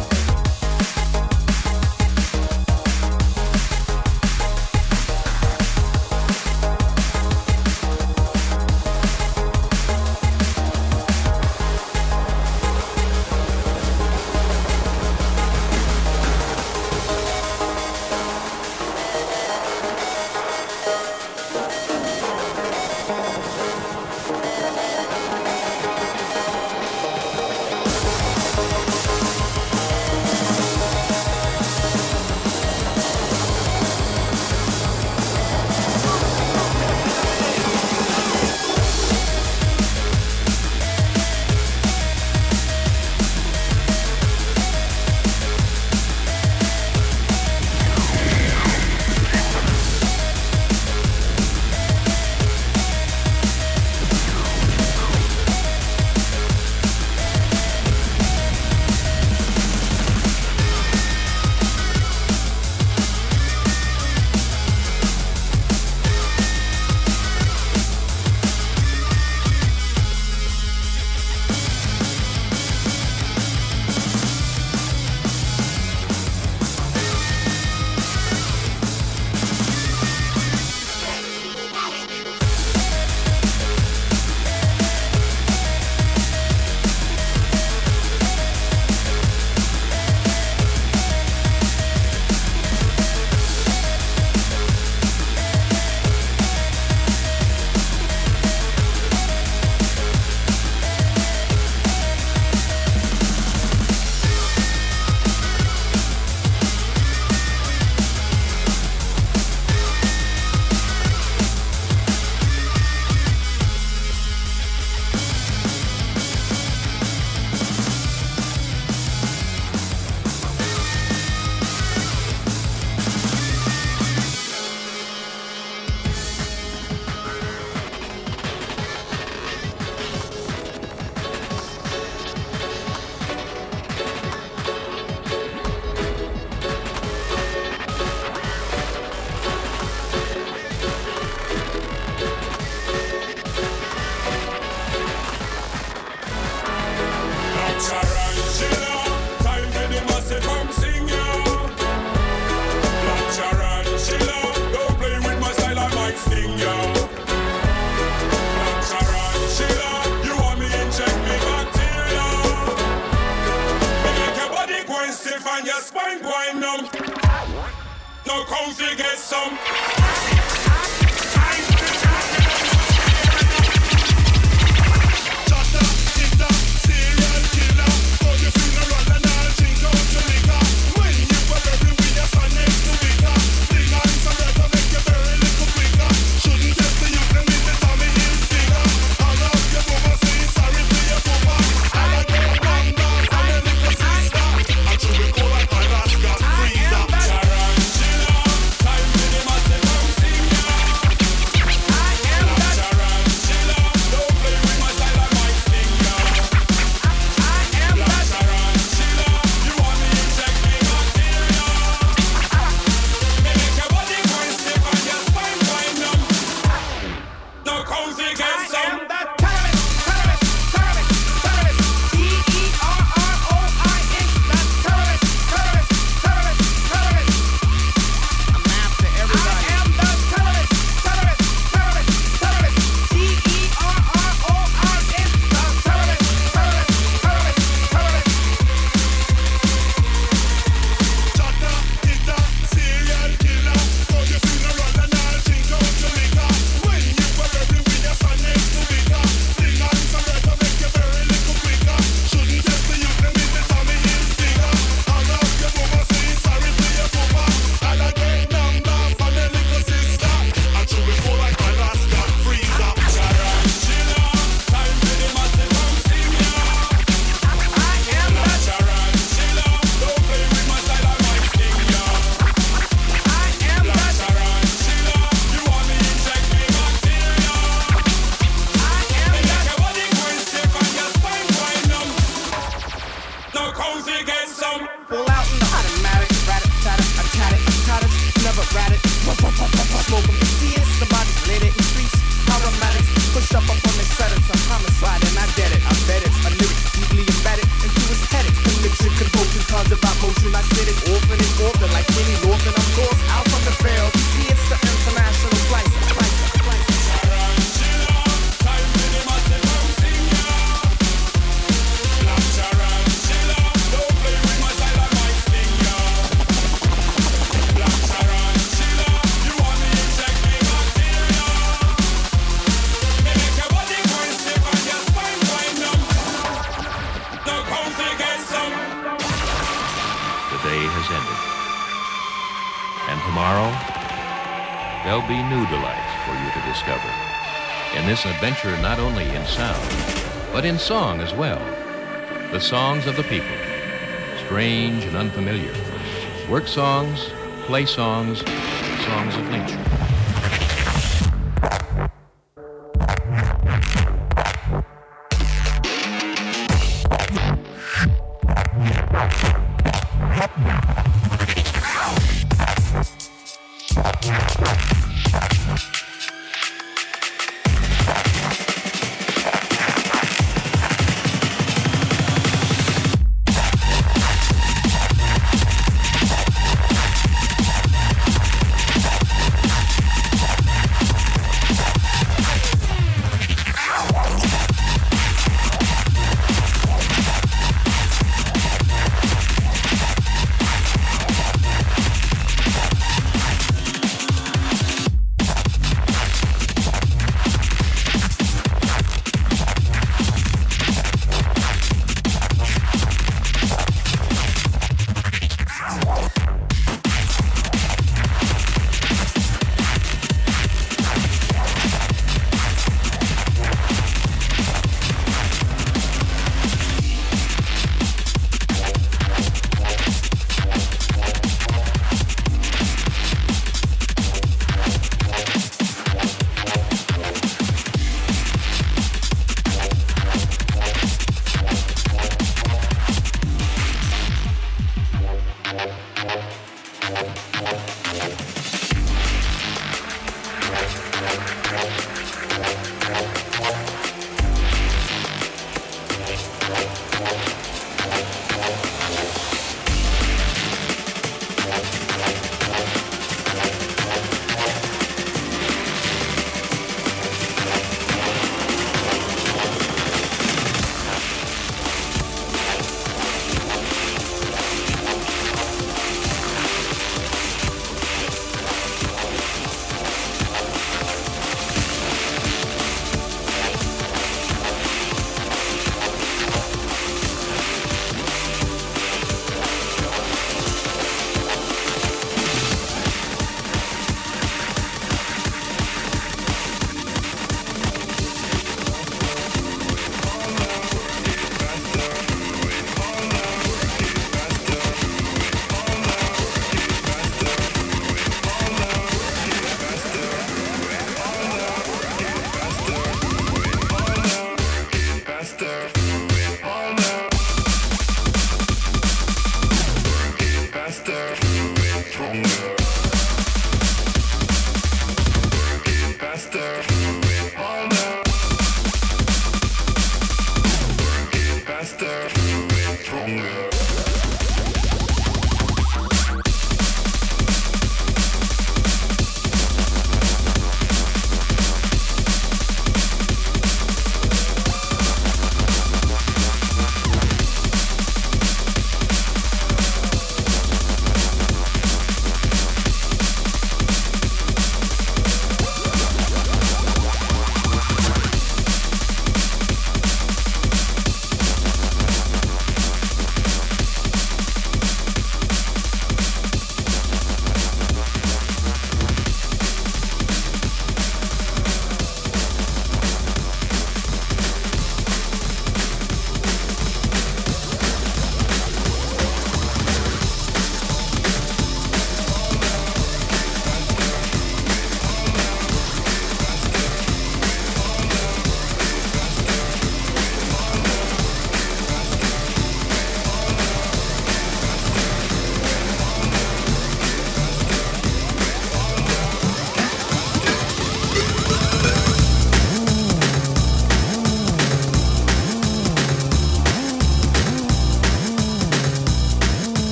tomorrow, there'll be new delights for you to discover. In this adventure, not only in sound, but in song as well. The songs of the people, strange and unfamiliar. Work songs, play songs, songs of nature.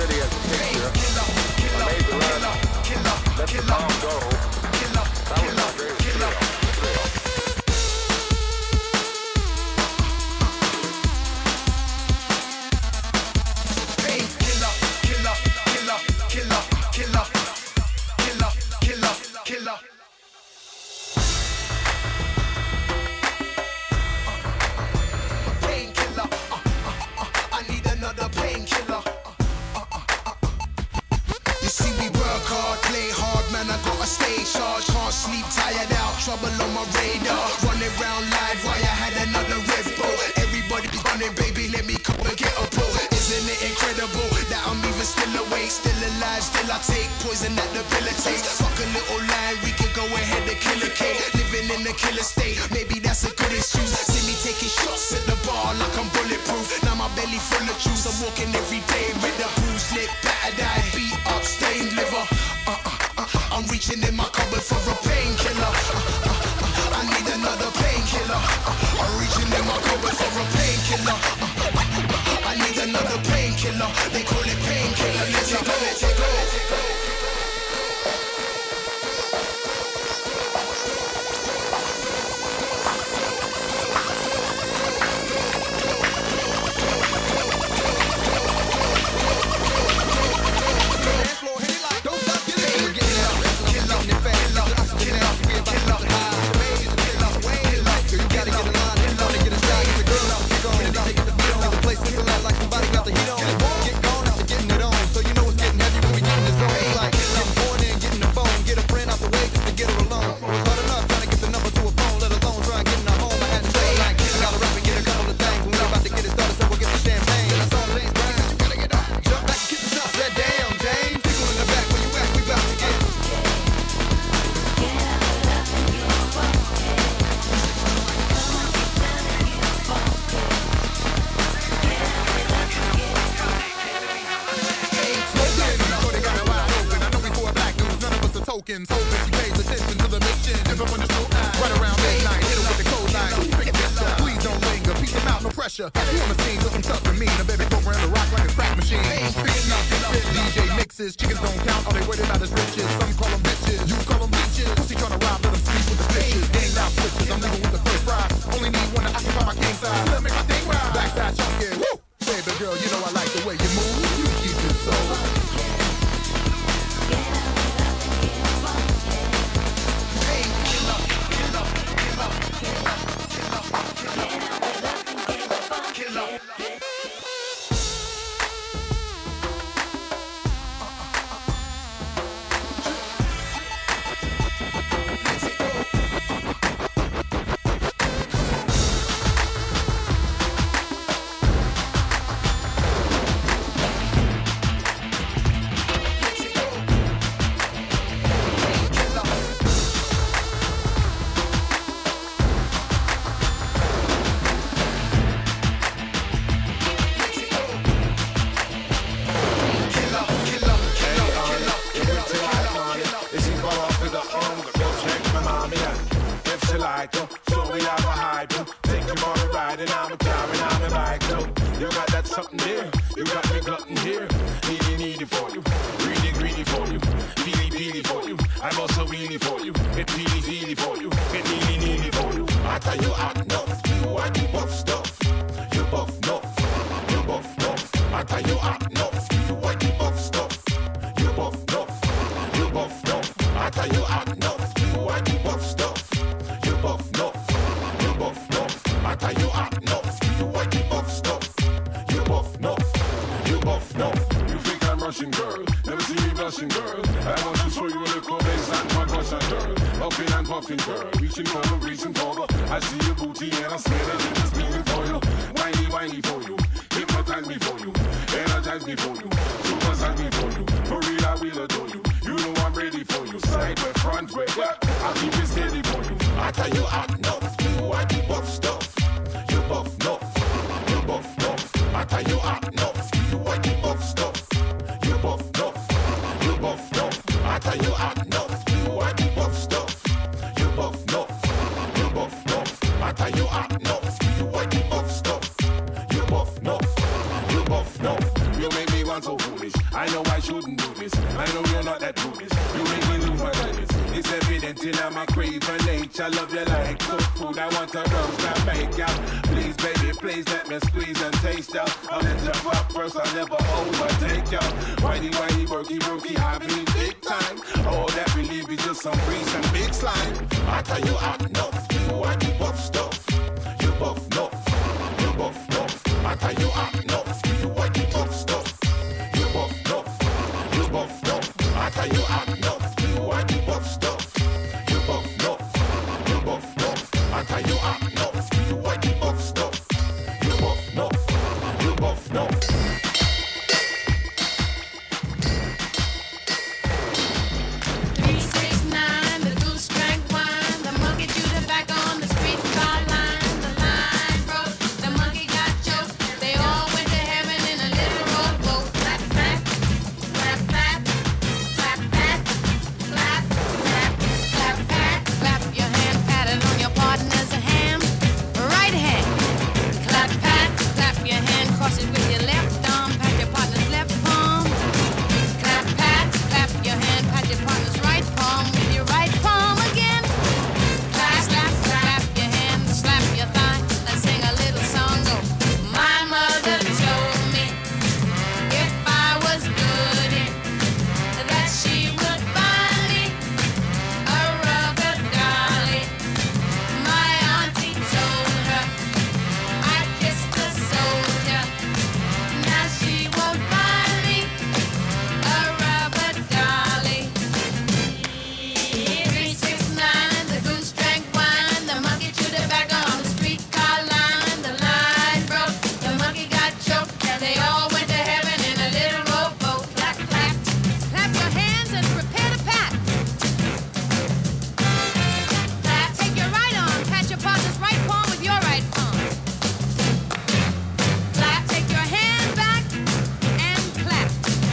pretty as a picture. I made the run, let the bomb go. That was my greatest thrill. Painkiller, killer, killer, killer, killer, killer, killer, killer. Painkiller, I need another painkiller. You see we work hard, play hard, man, I gotta stay charged. Can't sleep, tired out, trouble on my radar. Running round live, why I had another Red Bull. Everybody running, baby, let me come and get a pull. Isn't it incredible that I'm even still awake, still alive, still I take poison that debilitates. Fuck a little line, we can go ahead and kill a cake. Living in a killer state, maybe that's a good excuse. See me taking shots at the bar like I'm bulletproof. Now my belly full of juice, I'm walking every day with a bruised lip, battered eye, beat up, stained liver. I'm reaching in my cupboard for a painkiller. I need another painkiller. I'm reaching in my cupboard for a painkiller. I need another painkiller. They call it painkiller. Let it go, let it go. tokens. Hoping she pays attention to the mission. Never on the show right around midnight. Hit her with the code line. Please don't linger. Peace them out, no pressure. You on the scene looking tough and mean. A baby program to rock like a crack machine. Picking out DJ mixes. Chickens don't count. All they worried about is riches. Some call them bitches. You call them bitches. Pussy trying to rob, let them sleep with the bitches. Gang out switches. I'm leaving with the first prize. Only need one to occupy my king size. Let me make my thing rise. Backside chunky. Woo! Baby girl, you know I like the way you move. You keep it so. gone so foolish. I know I shouldn't do this. I know you're not that foolish. You make me lose my coolness. It's evident in my craving nature. Love you like good food. I want to roast and make ya. Please, baby, please let me squeeze and taste ya. I'll let you pop first. I'll never overtake ya. Whitey, whitey, worky, worky, hobby, big time. All that we leave is just some grease and big slime. I tell you, I'm enough. You are the buff stuff. You buff enough. You buff enough. I tell you, I'm enough. You are the buff stuff. You buff enough. You buff enough. I tell you, I'm enough. You are the buff stuff. You buff enough. You buff enough. I tell you, I'm enough. You are the buff stuff. You buff enough. You buff enough. 369, the goose drank wine, the monkey chewed tobacco on the streetcar line. The line broke, the monkey got choked. They all went to heaven in a little rowboat. Clap, clap, clap, clap, clap, clap, clap, clap, clap, clap, clap your hand, pat it on your partner's hand, right hand. Clap, pat, clap your hand, cross it with your left arm, pat your partner's left palm. Clap, pat, clap your hand, pat your partner's right palm with your right palm again. Clap, slap, slap your hand, slap your thigh, let's sing a little song. Go. My mother told me if I was good, that she would buy me a rubber dolly. My auntie told her I kissed a soldier. Now she won't buy me a rubber dolly. 369, the goose drank wine, the monkey chewed tobacco on the streetcar line. The line broke, the monkey got choked, and they all went to heaven in a little rowboat. Clap, clap, clap your hands and prepare to pat. Clap, take your right arm, pat your partner's right palm with your right palm. Clap, take your hand back and clap.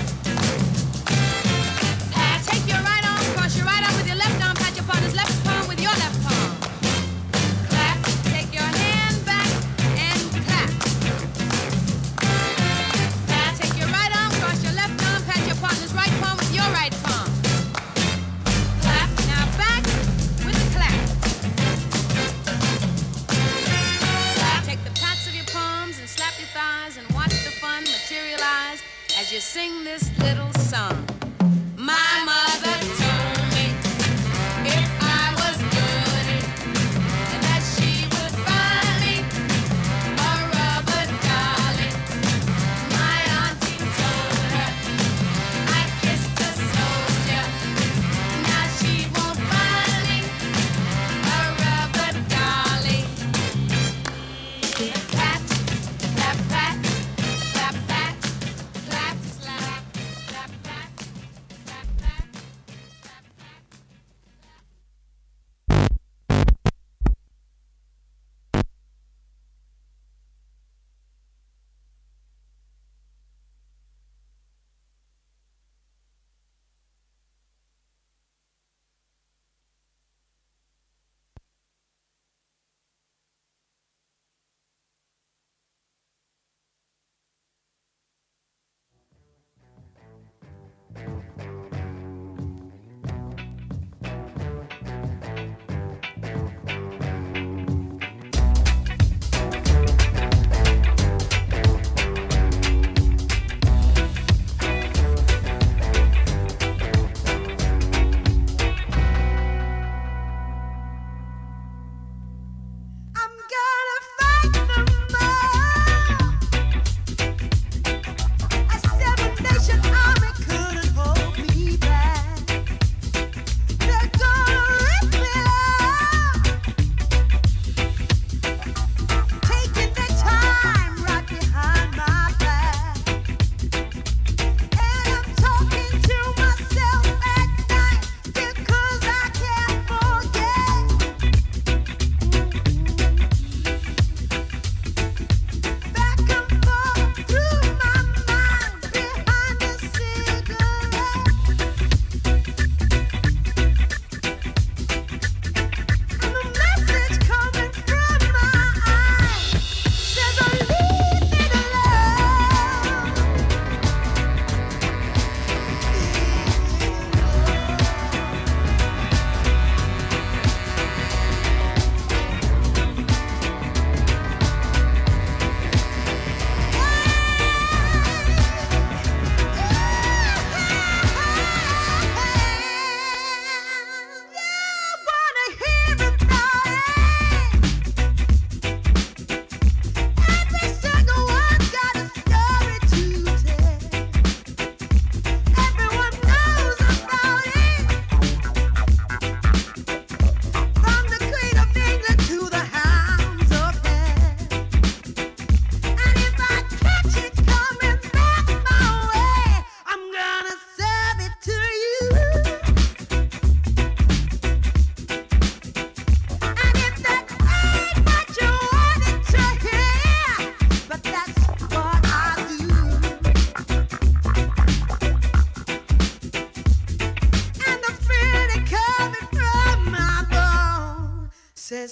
Clap, take your right arm, cross your right arm with your left arm, pat your partner's left palm with your left palm. Clap, take your hand back and clap. Clap, take your right arm, cross your left arm, pat your partner's right palm with your right palm. Clap, now back with the clap. Clap, take the pats of your palms and slap your thighs and watch the fun materialize as you sing this little song. My mother told me if I was good, that she would buy me a rubber dolly. My auntie told her I kissed a soldier. Now she won't buy me a rubber dolly. Pat, clap, pat, clap, pat, clap, slap, clap, pat.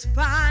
spine.